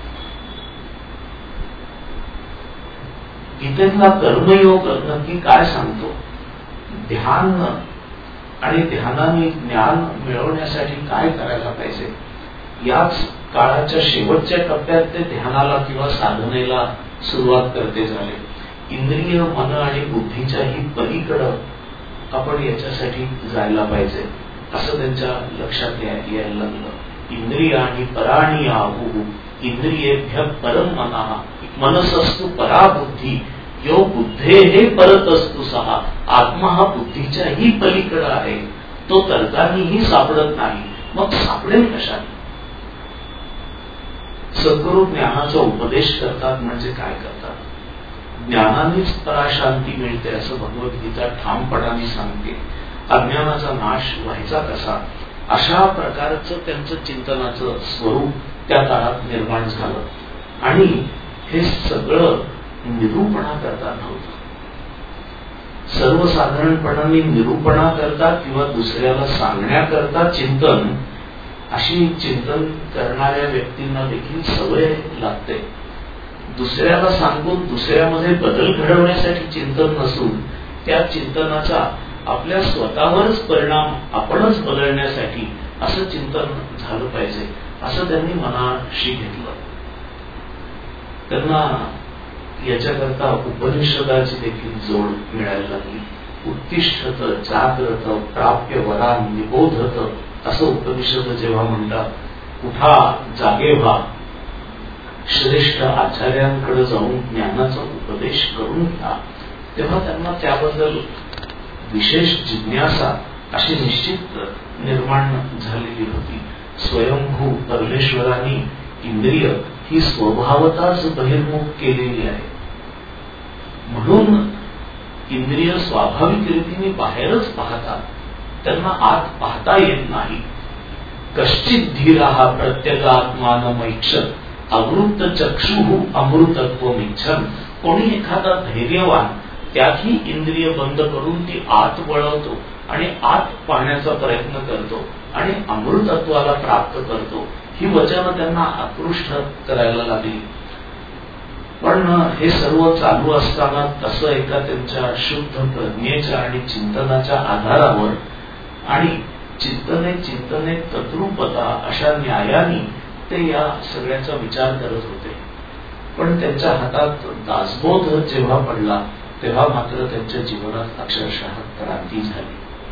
गीतेतला कर्मयोग नक्की काय सांगतो? ध्यान आणि ध्यानाने ज्ञान मिळवण्यासाठी काय करायला पाहिजे? याच काळाच्या शेवटच्या टप्प्यात ते ध्यानाला किंवा साधनेला सुरुवात करते झाले. इंद्रिय, मन आणि बुद्धीच्याही पलीकडं आपण याच्यासाठी जायला पाहिजे असं त्यांच्या लक्षात यायला लागलं. इंद्रियाणी पराणी आहु इंद्रियेभ्य परम मनः मनसस्तु परा बुद्धी यो बुद्धे हे परतस्तु सहा. आत्मा हा बुद्धीच्याही पलीकडे आहे, तो तर्कांनीही सापडत नाही. मग सापडेल कशाने? सद्गुरू ज्ञानाचा उपदेश करतात म्हणजे काय करतात? ज्ञानानेच पराशांती मिळते असं भगवद्गीता ठामपणाने सांगते. अज्ञानाचा नाश व्हायचा कसा? अशा प्रकारचं त्यांचं चिंतनाचं स्वरूप त्या काळात निर्माण झालं. आणि हे सगळं निरूपणा करता नव्हतं. सर्वसाधारणपणाने निरूपणा करता किंवा दुसऱ्याला सांगण्याकरता चिंतन, अशी चिंतन करणाऱ्या व्यक्तींना देखील सवय लागते. दुसऱ्याला सांगून दुसऱ्यामध्ये बदल घडवण्यासाठी चिंतन नसून त्या चिंतनाचा आपल्या स्वतःवरच परिणाम आपणच बदलण्यासाठी असं चिंतन झालं पाहिजे असं त्यांनी मनाशी घेतलं. त्यांना याच्याकरता उपनिषदाची देखील जोड मिळायला लागली. उत्तिष्ठत जाग्रत प्राप्य वरान निबोधत असं उपनिषद जेव्हा म्हणतात, उठा जागे व्हा, श्रेष्ठ आचार्यांकडे जाऊन ज्ञानाचा उपदेश करून घ्या, तेव्हा त्यांना त्याबद्दल विशेष जिज्ञासा अशी निश्चित निर्माण झालेली होती. स्वयंभू परमेश्वरांनी इंद्रिय ही स्वभावताच बहिर्मुख केलेली आहे. म्हणून इंद्रिय स्वाभाविक रीतीने बाहेरच पाहतात, त्यांना आत पाहता येत नाही. कश्चित धीराः प्रत्यगात्मानमैक्षत अमृत चक्षुः अमृतत्वमिच्छन्. कोणी एखादा धैर्यवान त्याही इंद्रिय बंद करून ती आत वळवतो आणि आत पाहण्याचा प्रयत्न करतो आणि अमृतत्वाला प्राप्त करतो. ही वचनं त्यांना आकृष्ट करायला लागली. पण हे सर्व चालू असताना तसं एका त्यांच्या शुद्ध प्रज्ञेच्या आणि चिंतनाच्या आधारावर आणि चिंतने तद्रूपता अशा न्यायाने ते या सगळ्याचा विचार करत होते. पण त्यांच्या हातात दासबोध जेव्हा पडला तेव्हा मात्र त्यांच्या जीवनात अक्षरशः क्रांती झाली.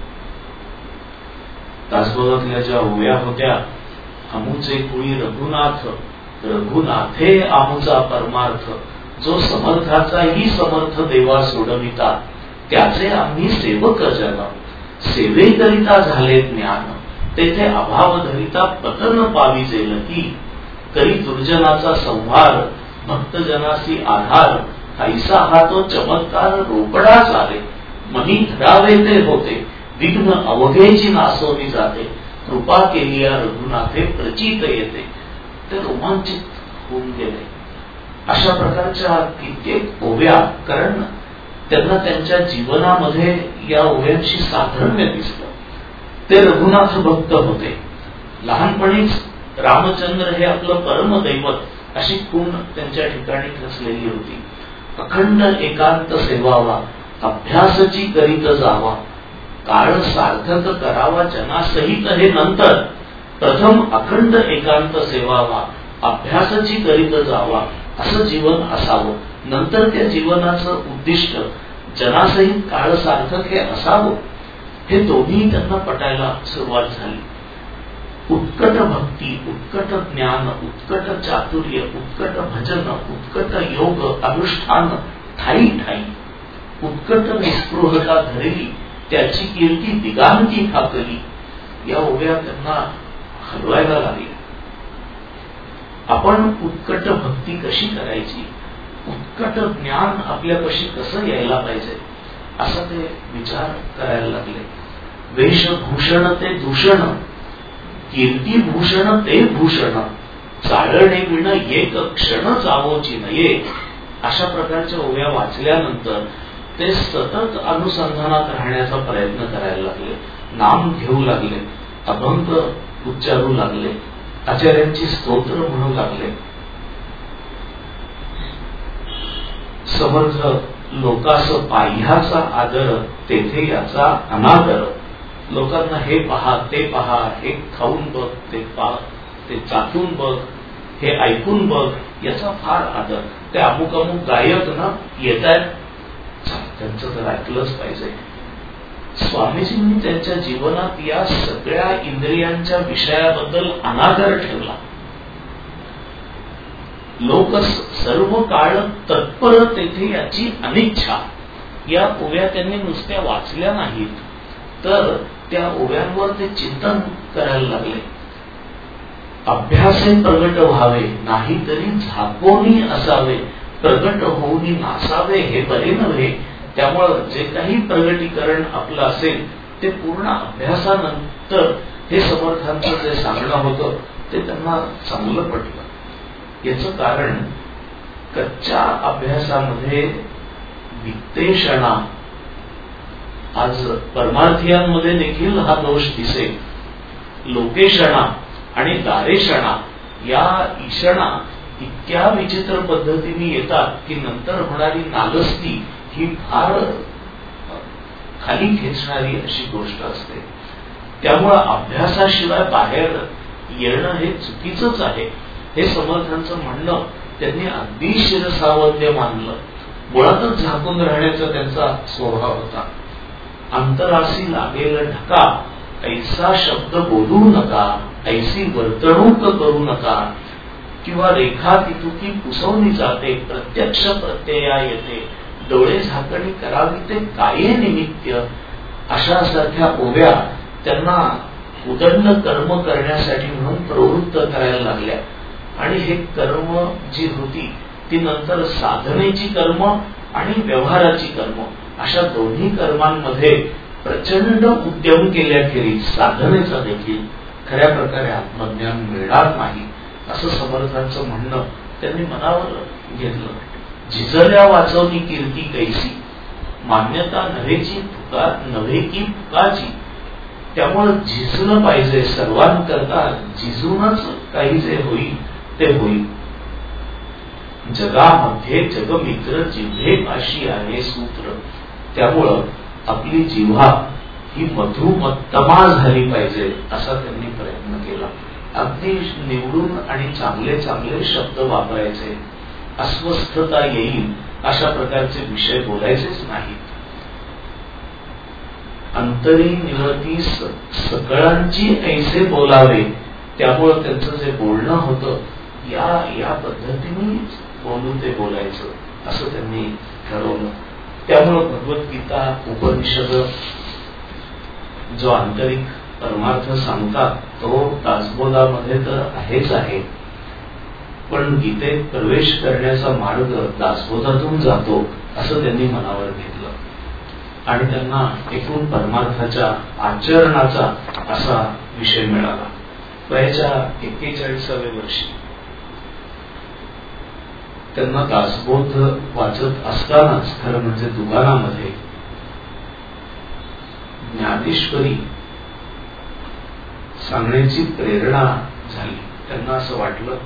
दासबोधातल्या ज्या ओव्या होत्या, आमुचे कुळी रघुनाथ रघुनाथे आमुचा परमार्थ, जो समर्थाचाही समर्थ देवा सोडविता, त्याचे आम्ही सेवक जन. सेवेकरिता झाले ज्ञान, तेथे अभाव धरिता पतन पावी जेल की, करी दुर्जनाचा संहार, भक्तजनासी आधार, ऐसा हा तो चमत्कार रोपडा चाले, मनी धरावे ते होते, विघ्न अवघेची नासवली जाते, कृपा केली या रघुनाथे प्रचित येते. ते रोमांचित होऊन गेले. अशा प्रकारच्या कित्येक ओव्या, कारण त्यांना त्यांच्या जीवनामध्ये या ओव्यांशी साधर्म्य दिसलं. ते रघुनाथ भक्त होते. लहानपणीच रामचंद्र हे आपलं परमदैवत अशी खूण त्यांच्या ठिकाणी ठसलेली होती. अखंड एकांत सेवावा, अभ्यासची करीत जावा, काळ सार्थक करावा जनासहित हे नंतर, प्रथम अखंड एकांत सेवावा, अभ्यासाची करीत जावा, असं जीवन असावं. नंतर त्या जीवनाचं उद्दिष्ट जनासहित काळ सार्थक हे असावं. हे दोन्ही त्यांना पटायला सुरुवात झाली. उत्कट भक्ती, उत्कट ज्ञान, उत्कट चातुर्य, उत्कट भजन, उत्कट योग अनुष्ठान ठाई ठाई, उत्कट निस्पृहता धरली, त्याची कीर्ती दिगांती ठाकली. या ओव्या त्यांना हलवायला लागल्या. आपण उत्कट भक्ती कशी करायची, उत्कट ज्ञान आपल्यापाशी कसं यायला पाहिजे, असा ते विचार करायला लागले. वेशभूषण ते दूषण, कीर्तिभूषण ते भूषण, चाळणे विण एक क्षण जावोची नये. अशा प्रकारच्या ओव्या वाचल्यानंतर ते सतत अनुसंधानात राहण्याचा प्रयत्न करायला लागले. नाम घेऊ लागले, अभंग उच्चारू लागले, आचार्यांची स्तोत्र म्हणू लागले. समर्थ लोकास पाह्याचा आदर, तेथे याचा अनादर. लोकांना हे पहा, ते पहा, हे खाऊन बघ, ते चाटून बघ, हे ऐकून बघ, याचा फार आदर. ते अमुक अमुक गायक ना येत आहेत, त्यांचं तर ऐकलंच पाहिजे. स्वामीजींनी त्यांच्या जीवनात या सगळ्या इंद्रियांच्या विषयाबद्दल अनादर ठेवला. लोक सर्व काळ तत्पर, तेथे याची अनिच्छा. या ओव्या त्यांनी नुसत्या वाचल्या नाहीत, तर त्या ओव्यांवर ते चिंतन करायला लागले. अभ्यासे प्रगट व्हावे, नाहीतरी झाकोनी असावे, प्रगट होऊन नासावे हे बरे नव्हे. त्यामुळं जे काही प्रगटीकरण आपलं असेल ते पूर्ण अभ्यासानंतर हे समर्थांचं जे सांगणं होतं ते त्यांना चांगलं पटलं. याचं कारण कच्च्या अभ्यासामध्ये वित्तेषणा, आज परमार्थियांमध्ये देखील हा दोष दिसेल. लोकेशणा आणि दारेशणा या ईशणा इतक्या विचित्र पद्धतीने येतात की नंतर होणारी नालस्ती ही फार खाली खेचणारी अशी गोष्ट असते. त्यामुळं अभ्यासाशिवाय बाहेर येणं हे चुकीचंच आहे, हे समर्थांचं म्हणणं त्यांनी अगदी शिरसावद्य मानलं. मुळातच झाकून राहण्याचा त्यांचा स्वभाव होता. अंतरासी लागेल ढका, ऐसा शब्द बोलू नका, ऐसी वर्तणूक करू नका, किंवा रेखा तितुकी पुसवली जाते, प्रत्यक्ष प्रत्यया येते, डोळे झाकणी करावी ते काये निमित्त. अशा सारख्या ओव्या त्यांना उदंड कर्म करण्यासाठी म्हणून प्रवृत्त करायला लागल्या. आणि हे कर्म जी होती ती नंतर साधनेची कर्म आणि व्यवहाराची कर्म अशा दोन्ही कर्मांमध्ये प्रचंड उद्यम केल्याखेरीज साधनेचा देखील खऱ्या प्रकारे आत्मज्ञान मिळणार नाही, असं समर्थांचं म्हणणं त्यांनी मनावर घेतलं. झिजल्या वाचवली कीर्ती कैसी, मान्यता नव्हेची फुका नव्हे की फुकाची. त्यामुळं झिजलं पाहिजे सर्वांकरता, झिजूनच काही जे होईल ते होईल. जगामध्ये जगमित्र जिव्हे पाशी आहे सूत्र. त्यामुळं आपली जिव्हा ही मधुमत्तमा झाली पाहिजे असा त्यांनी प्रयत्न केला. अगदी निवडून आणि चांगले चांगले शब्द वापरायचे, अस्वस्थता येईल अशा प्रकारचे विषय बोलायचेच नाहीत. अंतरी निवती सकळांची ऐसे बोलावे. त्यामुळं त्यांचं जे बोलणं होतं या पद्धतीने बोलू ते बोलायचं असं त्यांनी ठरवलं. त्यामुळं भगवद्गीता, उपनिषद जो आंतरिक परमार्थ सांगतात तो दासबोधामध्ये तर आहेच आहे, पण गीतेत प्रवेश करण्याचा मार्ग दासबोधातून जातो असं त्यांनी मनावर घेतलं आणि त्यांना एकूण परमार्थाच्या आचरणाचा असा विषय मिळाला. वयाच्या 41व्या वर्षी त्यांना दासबोध वाचत असतानाच, खरं म्हणजे दुकानामध्ये, ज्ञानेश्वरी सांगण्याची प्रेरणा झाली. त्यांना असं वाटलं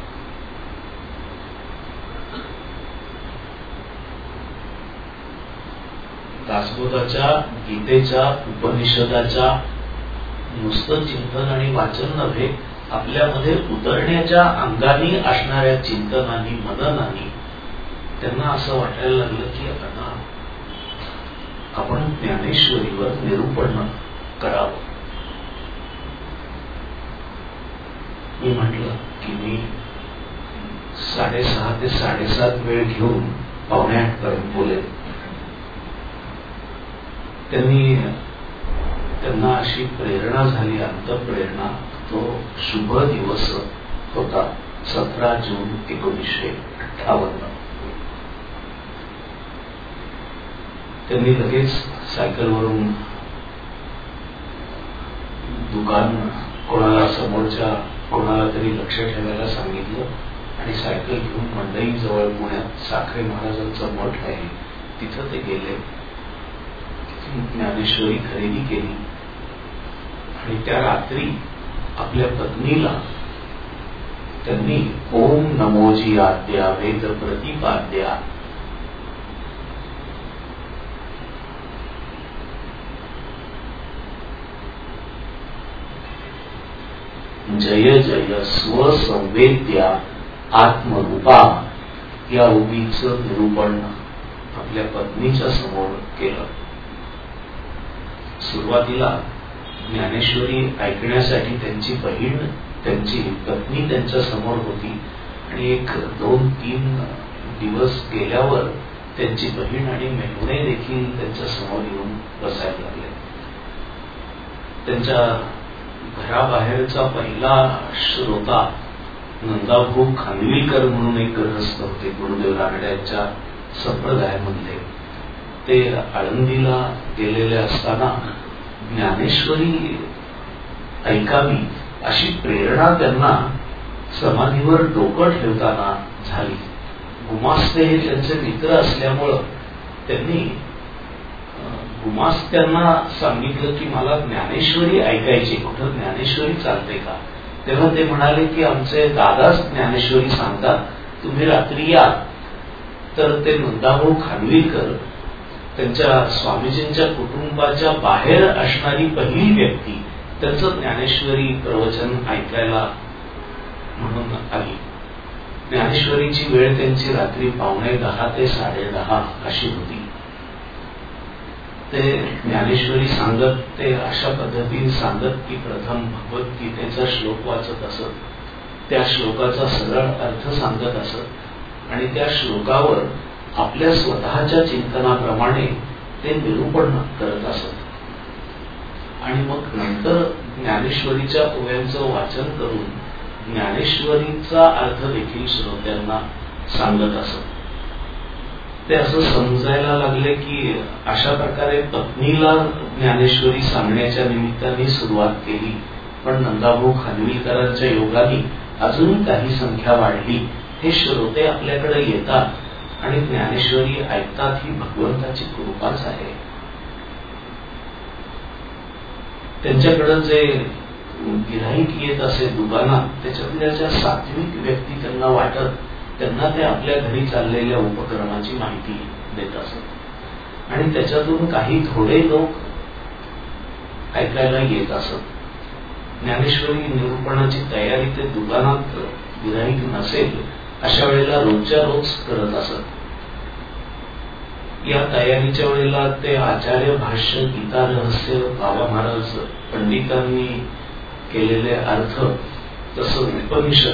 दासबोधाच्या, गीतेच्या, उपनिषदाच्या नुसतं चिंतन आणि वाचन नव्हे, आपल्यामध्ये उतरण्याच्या अंगाने असणाऱ्या चिंतनाने, मननाने त्यांना असं वाटायला लागलं की आता आपण ज्ञानेश्वरीवर निरूपण करावं. मी म्हटलं की मी 6:30 ते 7:30 वेळ घेऊन 7:45 पर्यंत बोलेन. त्यांना अशी प्रेरणा झाली, अंतःप्रेरणा. तो शुभ दिवस होता, 17 जून 1958. त्यांनी लगेच सायकलवरून दुकान कोणाला समोरच्या कोणाला तरी लक्ष ठेवायला सांगितलं आणि सायकल घेऊन मंडई जवळ पुण्यात साखरे महाराजांचा मठ आहे तिथं ते गेले. ज्ञानेश्वरी खरेदी केली आणि त्या रात्री आपल्या पत्नीला त्यांनी ओम नमोजी आद्या वेद प्रतिपाद्या जय जय स्वसंवेद्या आत्मरूपा या उभीचं निरूपण आपल्या पत्नीच्या समोर केलं. सुरुवातीला ज्ञानेश्वरी ऐकण्यासाठी त्यांची बहीण, त्यांची पत्नी त्यांच्या समोर होती आणि 1-2-3 दिवस गेल्यावर त्यांची बहीण आणि मेहुणे देखील त्यांच्या समोर येऊन बसायला लागले. त्यांच्या घराबाहेरचा पहिला श्रोता नंदाभाऊ खानविलकर म्हणून एक गृहस्थ होते गुरुदेव रानड्यांच्या संप्रदायामधले. ते आळंदीला गेलेले असताना ज्ञानेश्वरी ऐकावी अशी प्रेरणा त्यांना समाधीवर डोकं ठेवताना झाली. गुमास्ते हे त्यांचे मित्र असल्यामुळं त्यांनी गुमास्त्यांना सांगितलं की मला ज्ञानेश्वरी ऐकायची, कुठं ज्ञानेश्वरी चालते का? तेव्हा ते म्हणाले की आमचे दादाच ज्ञानेश्वरी सांगतात, तुम्ही रात्री या. तर ते नंदाभाऊ खानविलकर त्यांच्या स्वामीजींच्या कुटुंबाच्या बाहेर असणारी पहिली व्यक्ती त्यांचं ज्ञानेश्वरी प्रवचन ऐकायला म्हणून आली. ज्ञानेश्वरीची वेळ त्यांची रात्री 9:45 ते 10:30 अशी होती. ते ज्ञानेश्वरी सांगत, ते अशा पद्धतीने सांगत की प्रथम भगवद्गीतेचा श्लोक वाचत असत, त्या श्लोकाचा सरळ अर्थ सांगत असत आणि त्या श्लोकावर आपल्या स्वतःच्या चिंतनाप्रमाणे ते निरूपण करत असत आणि मग नंतर ज्ञानेश्वरीच्या ओव्यांचं वाचन करून ज्ञानेश्वरीचा अर्थ देखील श्रोत्यांना सांगत असत. ते असं समजायला लागले की अशा प्रकारे पत्नीला ज्ञानेश्वरी सांगण्याच्या निमित्ताने सुरुवात केली, पण नंदाभाऊ खानविलकरांच्या योगाने अजूनही काही संख्या वाढली. हे श्रोते आपल्याकडे येतात आणि ज्ञानेश्वरी ऐकतात, ही भगवंताची कृपाच आहे. त्यांच्याकडे जे गिऱ्हाईक येत असे दुकानात, त्याच्यातल्या ज्या सात्विक व्यक्ती त्यांना वाटत, त्यांना ते आपल्या घरी चाललेल्या उपक्रमाची माहिती देत असत आणि त्याच्यातून काही थोडे लोक ऐकायला येत असत. ज्ञानेश्वरी निरूपणाची तयारी ते दुकानात गिऱ्हाईक नसेल अशा वेळेला रोजच्या रोज करत असत. या तयारीच्या वेळेला ते आचार्य भाष्य, गीता रहस्य, बाबा महाराज पंडितांनी केलेले अर्थ, तसं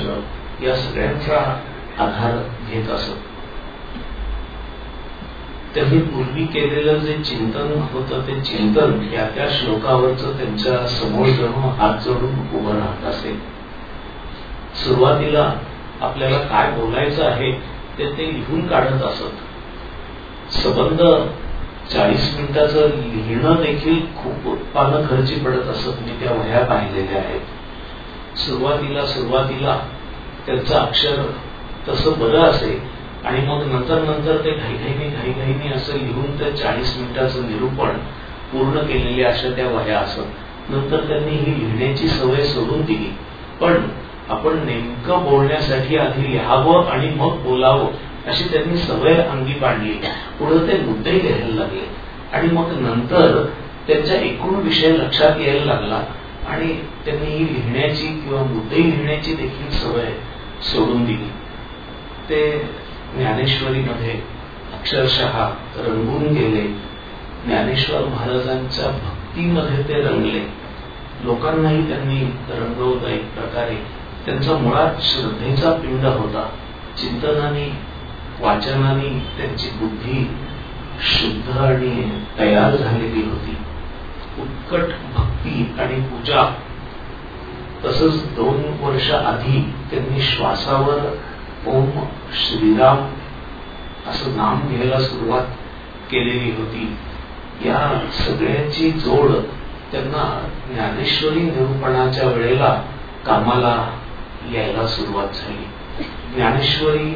उपनिषद, या सगळ्यांचा आधार घेत असत. त्यांनी पूर्वी केलेलं जे चिंतन होतं ते चिंतन या त्या श्लोकावरचं त्यांच्या समोर जणू हात जोडून उभं राहत असेल. सुरुवातीला आपल्याला काय बोलायचं आहे ते लिहून काढत असत. सबंध 40 मिनिटाचं लिहिणं देखील खूप पानं खर्ची पडत असत. मी त्या वह्या पाहिलेल्या आहेत. सुरुवातीला त्यांचं अक्षर तसं बरं असे आणि मग नंतर ते घाईघाईने असं लिहून त्या 40 मिनिटाचं निरूपण पूर्ण केलेले अशा त्या वह्या असत. नंतर त्यांनी ही लिहिण्याची सवय सोडून दिली. पण आपण नेमकं बोलण्यासाठी आधी लिहावं आणि मग बोलावं अशी त्यांनी सवय अंगी पाडली. पुढे ते मुद्दे लिहायला लागले आणि मग नंतर त्यांच्या एकूण विषय लक्षात यायला लागला आणि त्यांनी ही लिहिण्याची किंवा मुद्दे लिहिण्याची देखील सवय सोडून दिली. ते ज्ञानेश्वरीमध्ये अक्षरशः रंगून गेले. ज्ञानेश्वर महाराजांच्या भक्तीमध्ये ते रंगले. लोकांनाही त्यांनी रंगवलं. एक प्रकारे त्यांचा मुळात श्रद्धेचा पिंड होता. चिंतनाने वाचनाने त्यांची बुद्धी शुद्ध आणि तयार झालेली होती. उत्कट भक्ती आणि पूजा. तसंच 2 वर्ष आधी त्यांनी श्वासावर ओम श्रीराम असं नाम घ्यायला सुरुवात केलेली होती. या सगळ्याची जोड त्यांना ज्ञानेश्वरी निरूपणाच्या वेळेला कामाला यायला सुरुवात झाली. ज्ञानेश्वरी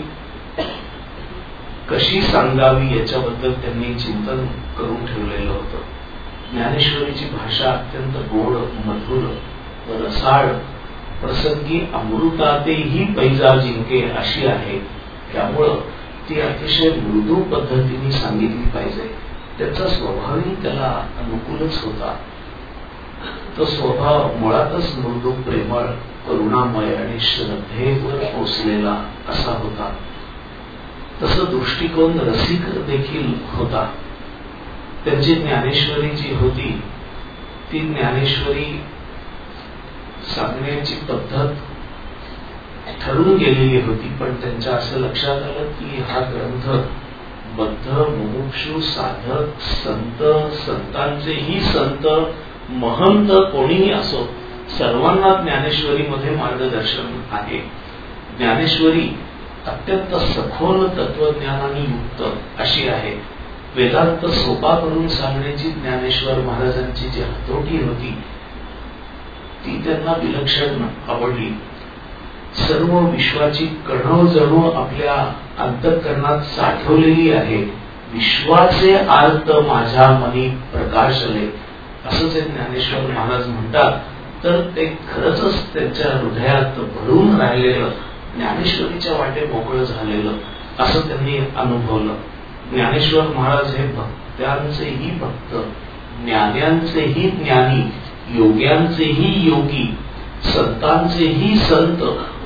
कशी सांगावी याच्याबद्दल त्यांनी चिंतन करून ठेवलेलं होतं. ज्ञानेश्वरीची भाषा अत्यंत गोड, मधुर, रसाळ, प्रसंगी अमृतातेही पैजा जिंके अशी आहे. त्यामुळं ती अतिशय मृदू पद्धतीने सांगितली पाहिजे. त्याचा स्वभावही त्याला अनुकूलच होता. तो स्वभाव मुळातच मृदू, प्रेमळ, करुणामय आणि श्रद्धेवर पोचलेला असा होता. तसं दृष्टिकोन रसिक देखील होता. त्यांची ज्ञानेश्वरी जी होती ती ज्ञानेश्वरी सांगण्याची पद्धत ठरून गेलेली होती. पण त्यांच्या असं लक्षात आलं की हा ग्रंथ बद्ध, मुमुक्षु, साधक, संत, संतांचेही संत, महंत कोणीही असो, सर्वांना ज्ञानेश्वरीमध्ये मार्गदर्शन आहे. ज्ञानेश्वरी अत्यंत सखोल तत्वज्ञानाने युक्त अशी आहे. वेदांत सोपा करून सांगण्याची ज्ञानेश्वर महाराजांची जी हातोटी होती ती त्यांना विलक्षण आवडली. सर्व विश्वाची कणव जणू आपल्या अंतःकरणात साठवलेली आहे. विश्वाचे आर्त माझ्या मनी प्रकाशले असं जे ज्ञानेश्वर महाराज म्हणतात तर ते खरंच त्यांच्या हृदयात भरून राहिलेलं, ज्ञानेश्वरीच्या वाटे मोकळं झालेलं असं त्यांनी अनुभवलं. ज्ञानेश्वर महाराज हे भक्तांचेही भक्त, ज्ञान्यांचेही ज्ञानी, योग्यांचेही योगी, संतांचेही संत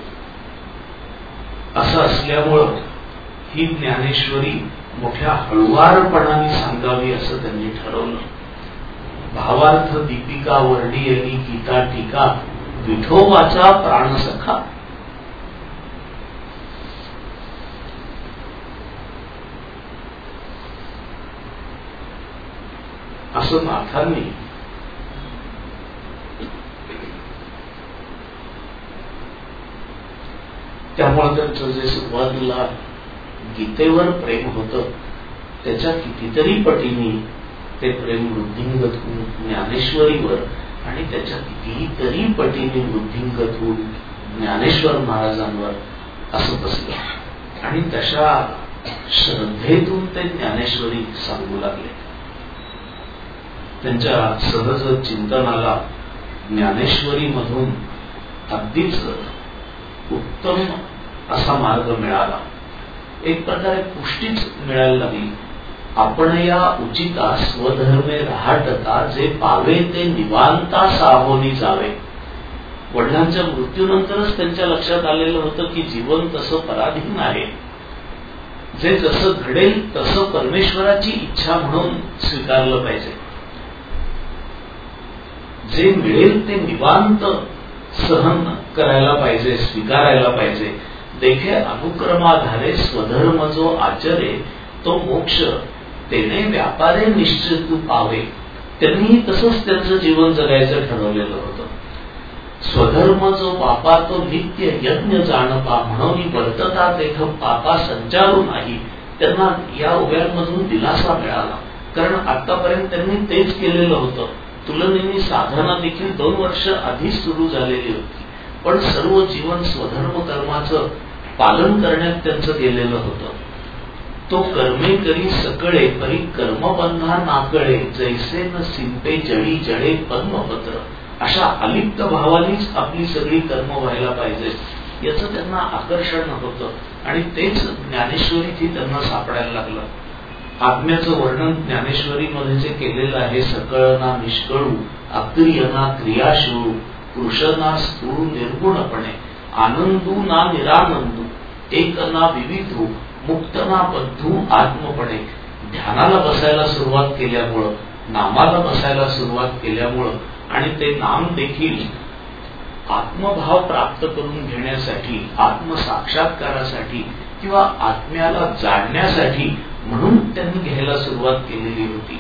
असं असल्यामुळं ही ज्ञानेश्वरी मोठ्या हळुवारपणाने सांगावी असं त्यांनी ठरवलं. भावार्थ दीपिका वर्णियनी गीता टीका विठोबाचा प्राणसखा. असं नाथांनी त्यामुळे त्यांचं जे सुरुवातीला गीतेवर प्रेम होतं त्याच्या कितीतरी पटीने ते प्रेम वृद्धिंगत होऊन ज्ञानेश्वरीवर आणि त्याच्या कितीतरी पटीने वृद्धिंगत होऊन ज्ञानेश्वर महाराजांवर असं बसलं आणि तशा श्रद्धेतून ते ज्ञानेश्वरी सांगू लागले. त्यांच्या सहज चिंतनाला ज्ञानेश्वरी मधून अगदीच उत्तम असा मार्ग मिळाला. एक प्रकारे पुष्टीच मिळायला लागली. आपण या उचिता स्वधर्मे राहटता जे पावे ते निवांता साहोनी जावे. वडिलांच्या मृत्यूनंतरच त्यांच्या लक्षात आलेलं होतं की जीवन तसं पराधीन आहे. जे जसं घडेल तसं परमेश्वराची इच्छा म्हणून स्वीकारलं पाहिजे. जे मिळेल ते निवांत सहन करायला पाहिजे, स्वीकारायला पाहिजे. देखे अनुक्रमाधारे स्वधर्म जो आचरे तो मोक्ष तेने व्यापारे निश्चित तू पावे. त्यांनी तसंच त्यांचं जीवन जगायचं ठरवलेलं होतं. स्वधर्म जो पापा तो नित्य यज्ञ जाणपा, म्हणून वर्तता तेथ पापा संचारू नाही. त्यांना या उभ्यांमधून दिलासा मिळाला, कारण आतापर्यंत त्यांनी तेच केलेलं होतं. तुलनेने साधना देखील 2 वर्ष आधी सुरू झालेली होती, पण सर्व जीवन स्वधर्म कर्माचं पालन करण्यात त्यांचं गेलेलं होतं. तो कर्मे करी सकळे परी कर्मबंधा नाकळे, जैसे न सिंपे जडी जडे पद्मपत्र. अशा अलिप्त भावानीच आपली सगळी कर्म व्हायला पाहिजे याचं त्यांना आकर्षण होतं, आणि तेच ज्ञानेश्वरीत त्यांना सापडायला लागलं. आत्म्याचं वर्णन ज्ञानेश्वरीमध्ये जे केलेलं आहे, सकळ ना निष्कळू, अक्रिय ना क्रियाशूळ, पुरुष ना स्थूळ निर्गुणपणे, आनंदू ना निरानंदू, एक ना विविधू, मुक्त ना बद्धू आत्मपणे. ध्यानाला बसायला सुरुवात केल्यामुळं, नामाला बसायला सुरुवात केल्यामुळं, आणि ते नाम देखील आत्मभाव प्राप्त करून घेण्यासाठी, आत्मसाक्षात्कारासाठी किंवा आत्म्याला जाणण्यासाठी म्हणून त्यांनी घ्यायला सुरुवात केलेली होती.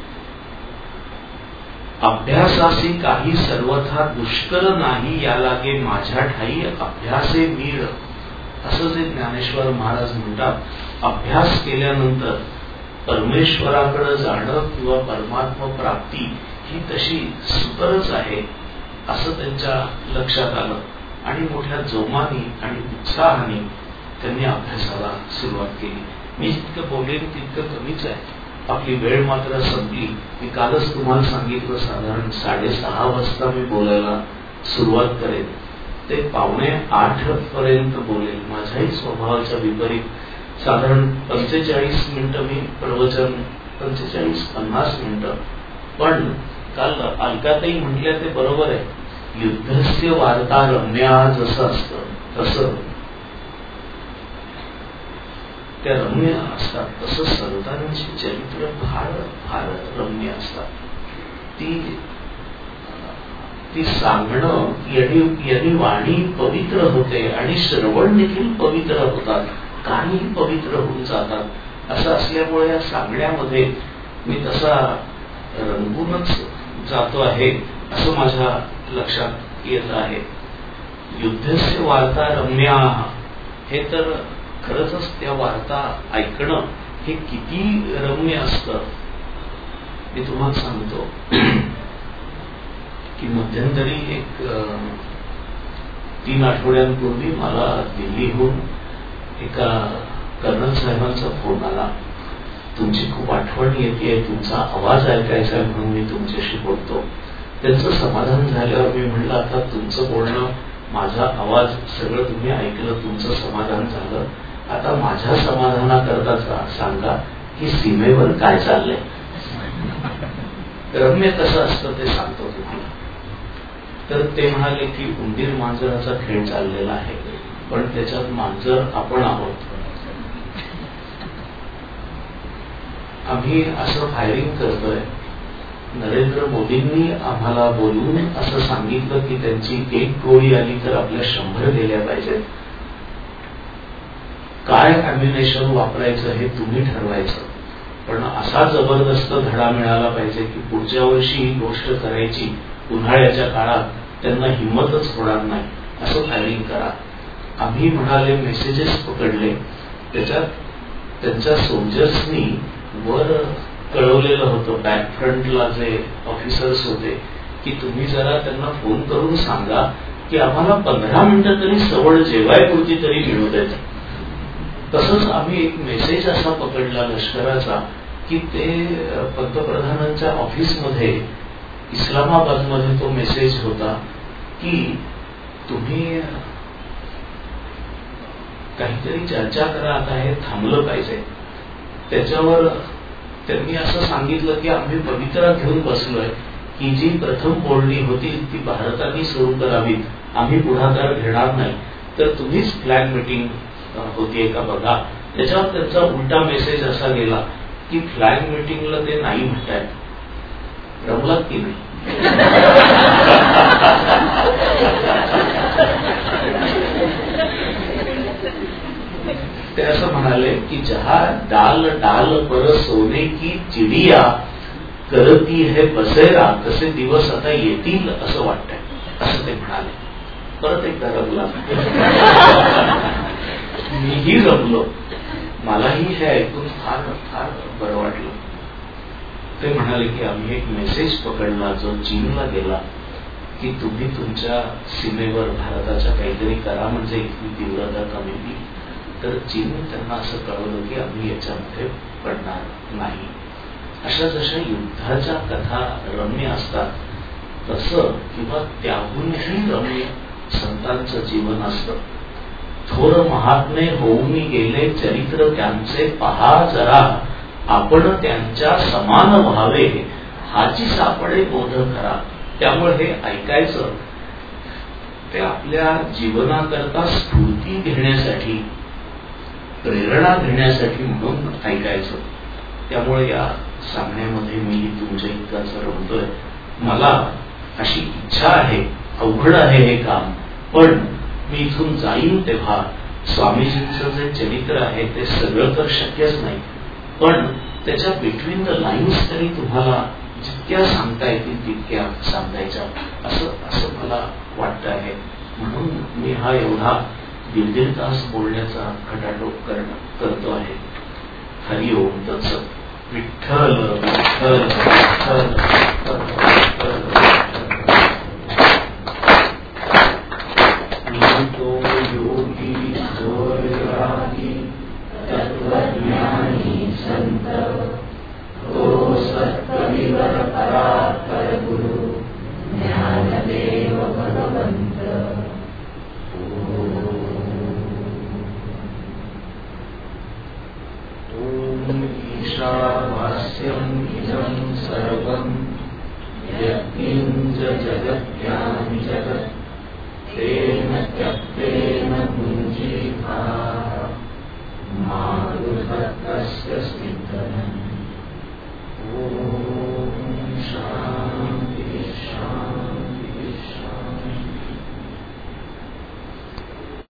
अभ्यासासी काही सर्वथा दुष्कर नाही, या लागे माझ्या ठाई अभ्यासे मीळ. असं जे ज्ञानेश्वर महाराज म्हणतात, अभ्यास केल्यानंतर परमेश्वराकडे जाणं किंवा परमात्मा प्राप्ती ही तशी सुकरच आहे असं त्यांच्या लक्षात आलं, आणि मोठ्या जोमाने आणि उत्साहाने त्यांनी अभ्यासाला सुरुवात केली. मी जितकं बोलेन तितकं कमीच आहे, आपली वेळ मात्र संपली. मी कालच तुम्हाला सांगितलं साधारण 6:30 वाजता मी बोलायला सुरुवात करेन, ते 7:45 पर्यंत बोलेल. माझ्याही स्वभावाच्या विपरीत साधारण 45 मिनिटं मी प्रवचन, 45-50 मिनिटं. पण काल अलकाताई म्हटल्या ते बरोबर आहे, युद्धस्य वार्ता रम्या जसं असतं तसं त्या रम्य असतात, तसं संतांची चरित्र फार फार रम्य असतात. ती सांगणं यांनी वाणी पवित्र होते आणि श्रवण देखील पवित्र होतात, काहीही पवित्र होऊन जातात. असं असल्यामुळे या सांगण्यामध्ये मी तसा रंगूनच जातो आहे असं माझ्या लक्षात येत आहे. युद्धस्य वार्ता रम्या, हे तर खरंच त्या वार्ता ऐकणं हे किती रम्य असतं. मी तुम्हाला सांगतो की मध्यंतरी एक 3 आठवड्यांपूर्वी मला दिल्लीहून एका कर्नल साहेबांचा फोन आला. तुमची खूप आठवण येते, तुमचा आवाज ऐकायचा आहे म्हणून मी तुमच्याशी बोलतो. त्यांचं समाधान झाल्यावर मी म्हणलं, आता तुमचं बोलणं, माझा आवाज सगळं तुम्ही ऐकलं, तुमचं समाधान झालं, आता माझ्या समाधानाकरता सांगा की सीमेवर काय चाललंय. रम्य कसं असतं ते सांगतो तुम्हाला. तर ते म्हणाले की उंदीर मांजराचा खेळ चाललेला आहे, पण त्याच्यात मांजर आपण आहोत. आम्ही असं फायरिंग करतोय. नरेंद्र मोदींनी आम्हाला बोलून असं सांगितलं की त्यांची 1 गोळी आली तर आपल्या 100 गेल्या पाहिजेत. काय अम्युनेशन वापरायचं हे तुम्ही ठरवायचं, पण असा जबरदस्त धडा मिळाला पाहिजे की पुढच्या वर्षी ही गोष्ट करायची, उन्हाळ्याच्या काळात त्यांना हिंमतच होणार नाही, असं फायरिंग करा. आम्ही म्हणाले मेसेजेस पकडले, त्याच्यात त्यांच्या सोल्जर्सनी वर कळवलेलं होतं, बॅक फ्रंटला जे ऑफिसर्स होते, की तुम्ही जरा त्यांना फोन करून सांगा की आम्हाला 15 मिनिटं तरी सवड जेवायपुरती तरी मिळू देत. तसंच आम्ही एक मेसेज असा पकडला लष्कराचा की ते पंतप्रधानांच्या ऑफिसमध्ये इस्लामाबादमध्ये तो मेसेज होता की तुम्ही काहीतरी चर्चा करा, आता हे थांबलं पाहिजे. त्याच्यावर त्यांनी असं सांगितलं की आम्ही पवित्रा घेऊन बसलोय की जी प्रथम बोलणी होती ती भारताने सुरू करावी, आम्ही पुढाकार घेणार नाही, तर तुम्हीच फ्लॅग मीटिंग होतीये का बघा. त्याच्यावर त्यांचा उलटा मेसेज असा गेला की फ्लॅग मीटिंगला ते नाही म्हणतायत. रमलात की नाही? ते असं म्हणाले की जहां डाल डाल पर सोने की चिडिया करती है बसेरा, तसे दिवस आता येतील असं वाटतंय, असं ते म्हणाले. परत एकदा रमला. मीही रमलो. मलाही हे ऐकून फार फार बरं वाटलं. ते म्हणाले की आम्ही एक मेसेज पकडला जो चीनला गेला की तुम्ही तुमच्या सीमेवर भारताच्या काहीतरी करा म्हणजे इथली तीव्रता कमी होईल. तर चीनने त्यांना असं कळवलं की आम्ही याच्यामध्ये पडणार नाही. अशा जशा युद्धाच्या कथा रम्य असतात तसं किंवा त्याहूनही रम्य संतांचं जीवन असतं. थोर महात्मे होऊन गेले चरित्र त्यांचे पहा जरा, आपण त्यांच्या समान व्हावे हाची सापडे बोध करा. त्यामुळे हे ऐकायचं ते आपल्या जीवनाकरता स्फूर्ती घेण्यासाठी, प्रेरणा घेण्यासाठी म्हणून ऐकायचं. त्यामुळे या सांगण्यामध्ये मी तुमच्या इतकाच रमतोय. मला अशी इच्छा आहे, अवघड आहे हे काम, पण मी इथून जाईन तेव्हा स्वामीजींचं जे चरित्र आहे ते सगळं तर शक्यच नाही, पण त्याच्या बिटवीन द लाईन्स तरी तुम्हाला जितक्या सांगता येतील तितक्या सांगायच्या, असं मला वाटतं आहे. म्हणून मी हा एवढा 1.5 तास बोलण्याचा खटाटोप करतो आहे. हरि ओम तत्सत. विठ्ठल विठ्ठल विठ्ठल तो योगी जोगी तत्वज्ञानी संत, तो सत्कविवर परात्पर गुरु ज्ञानदेव भगवंत. ओम ईशावास्यम् इदं सर्वं यत्किंच जगत्यां जगत्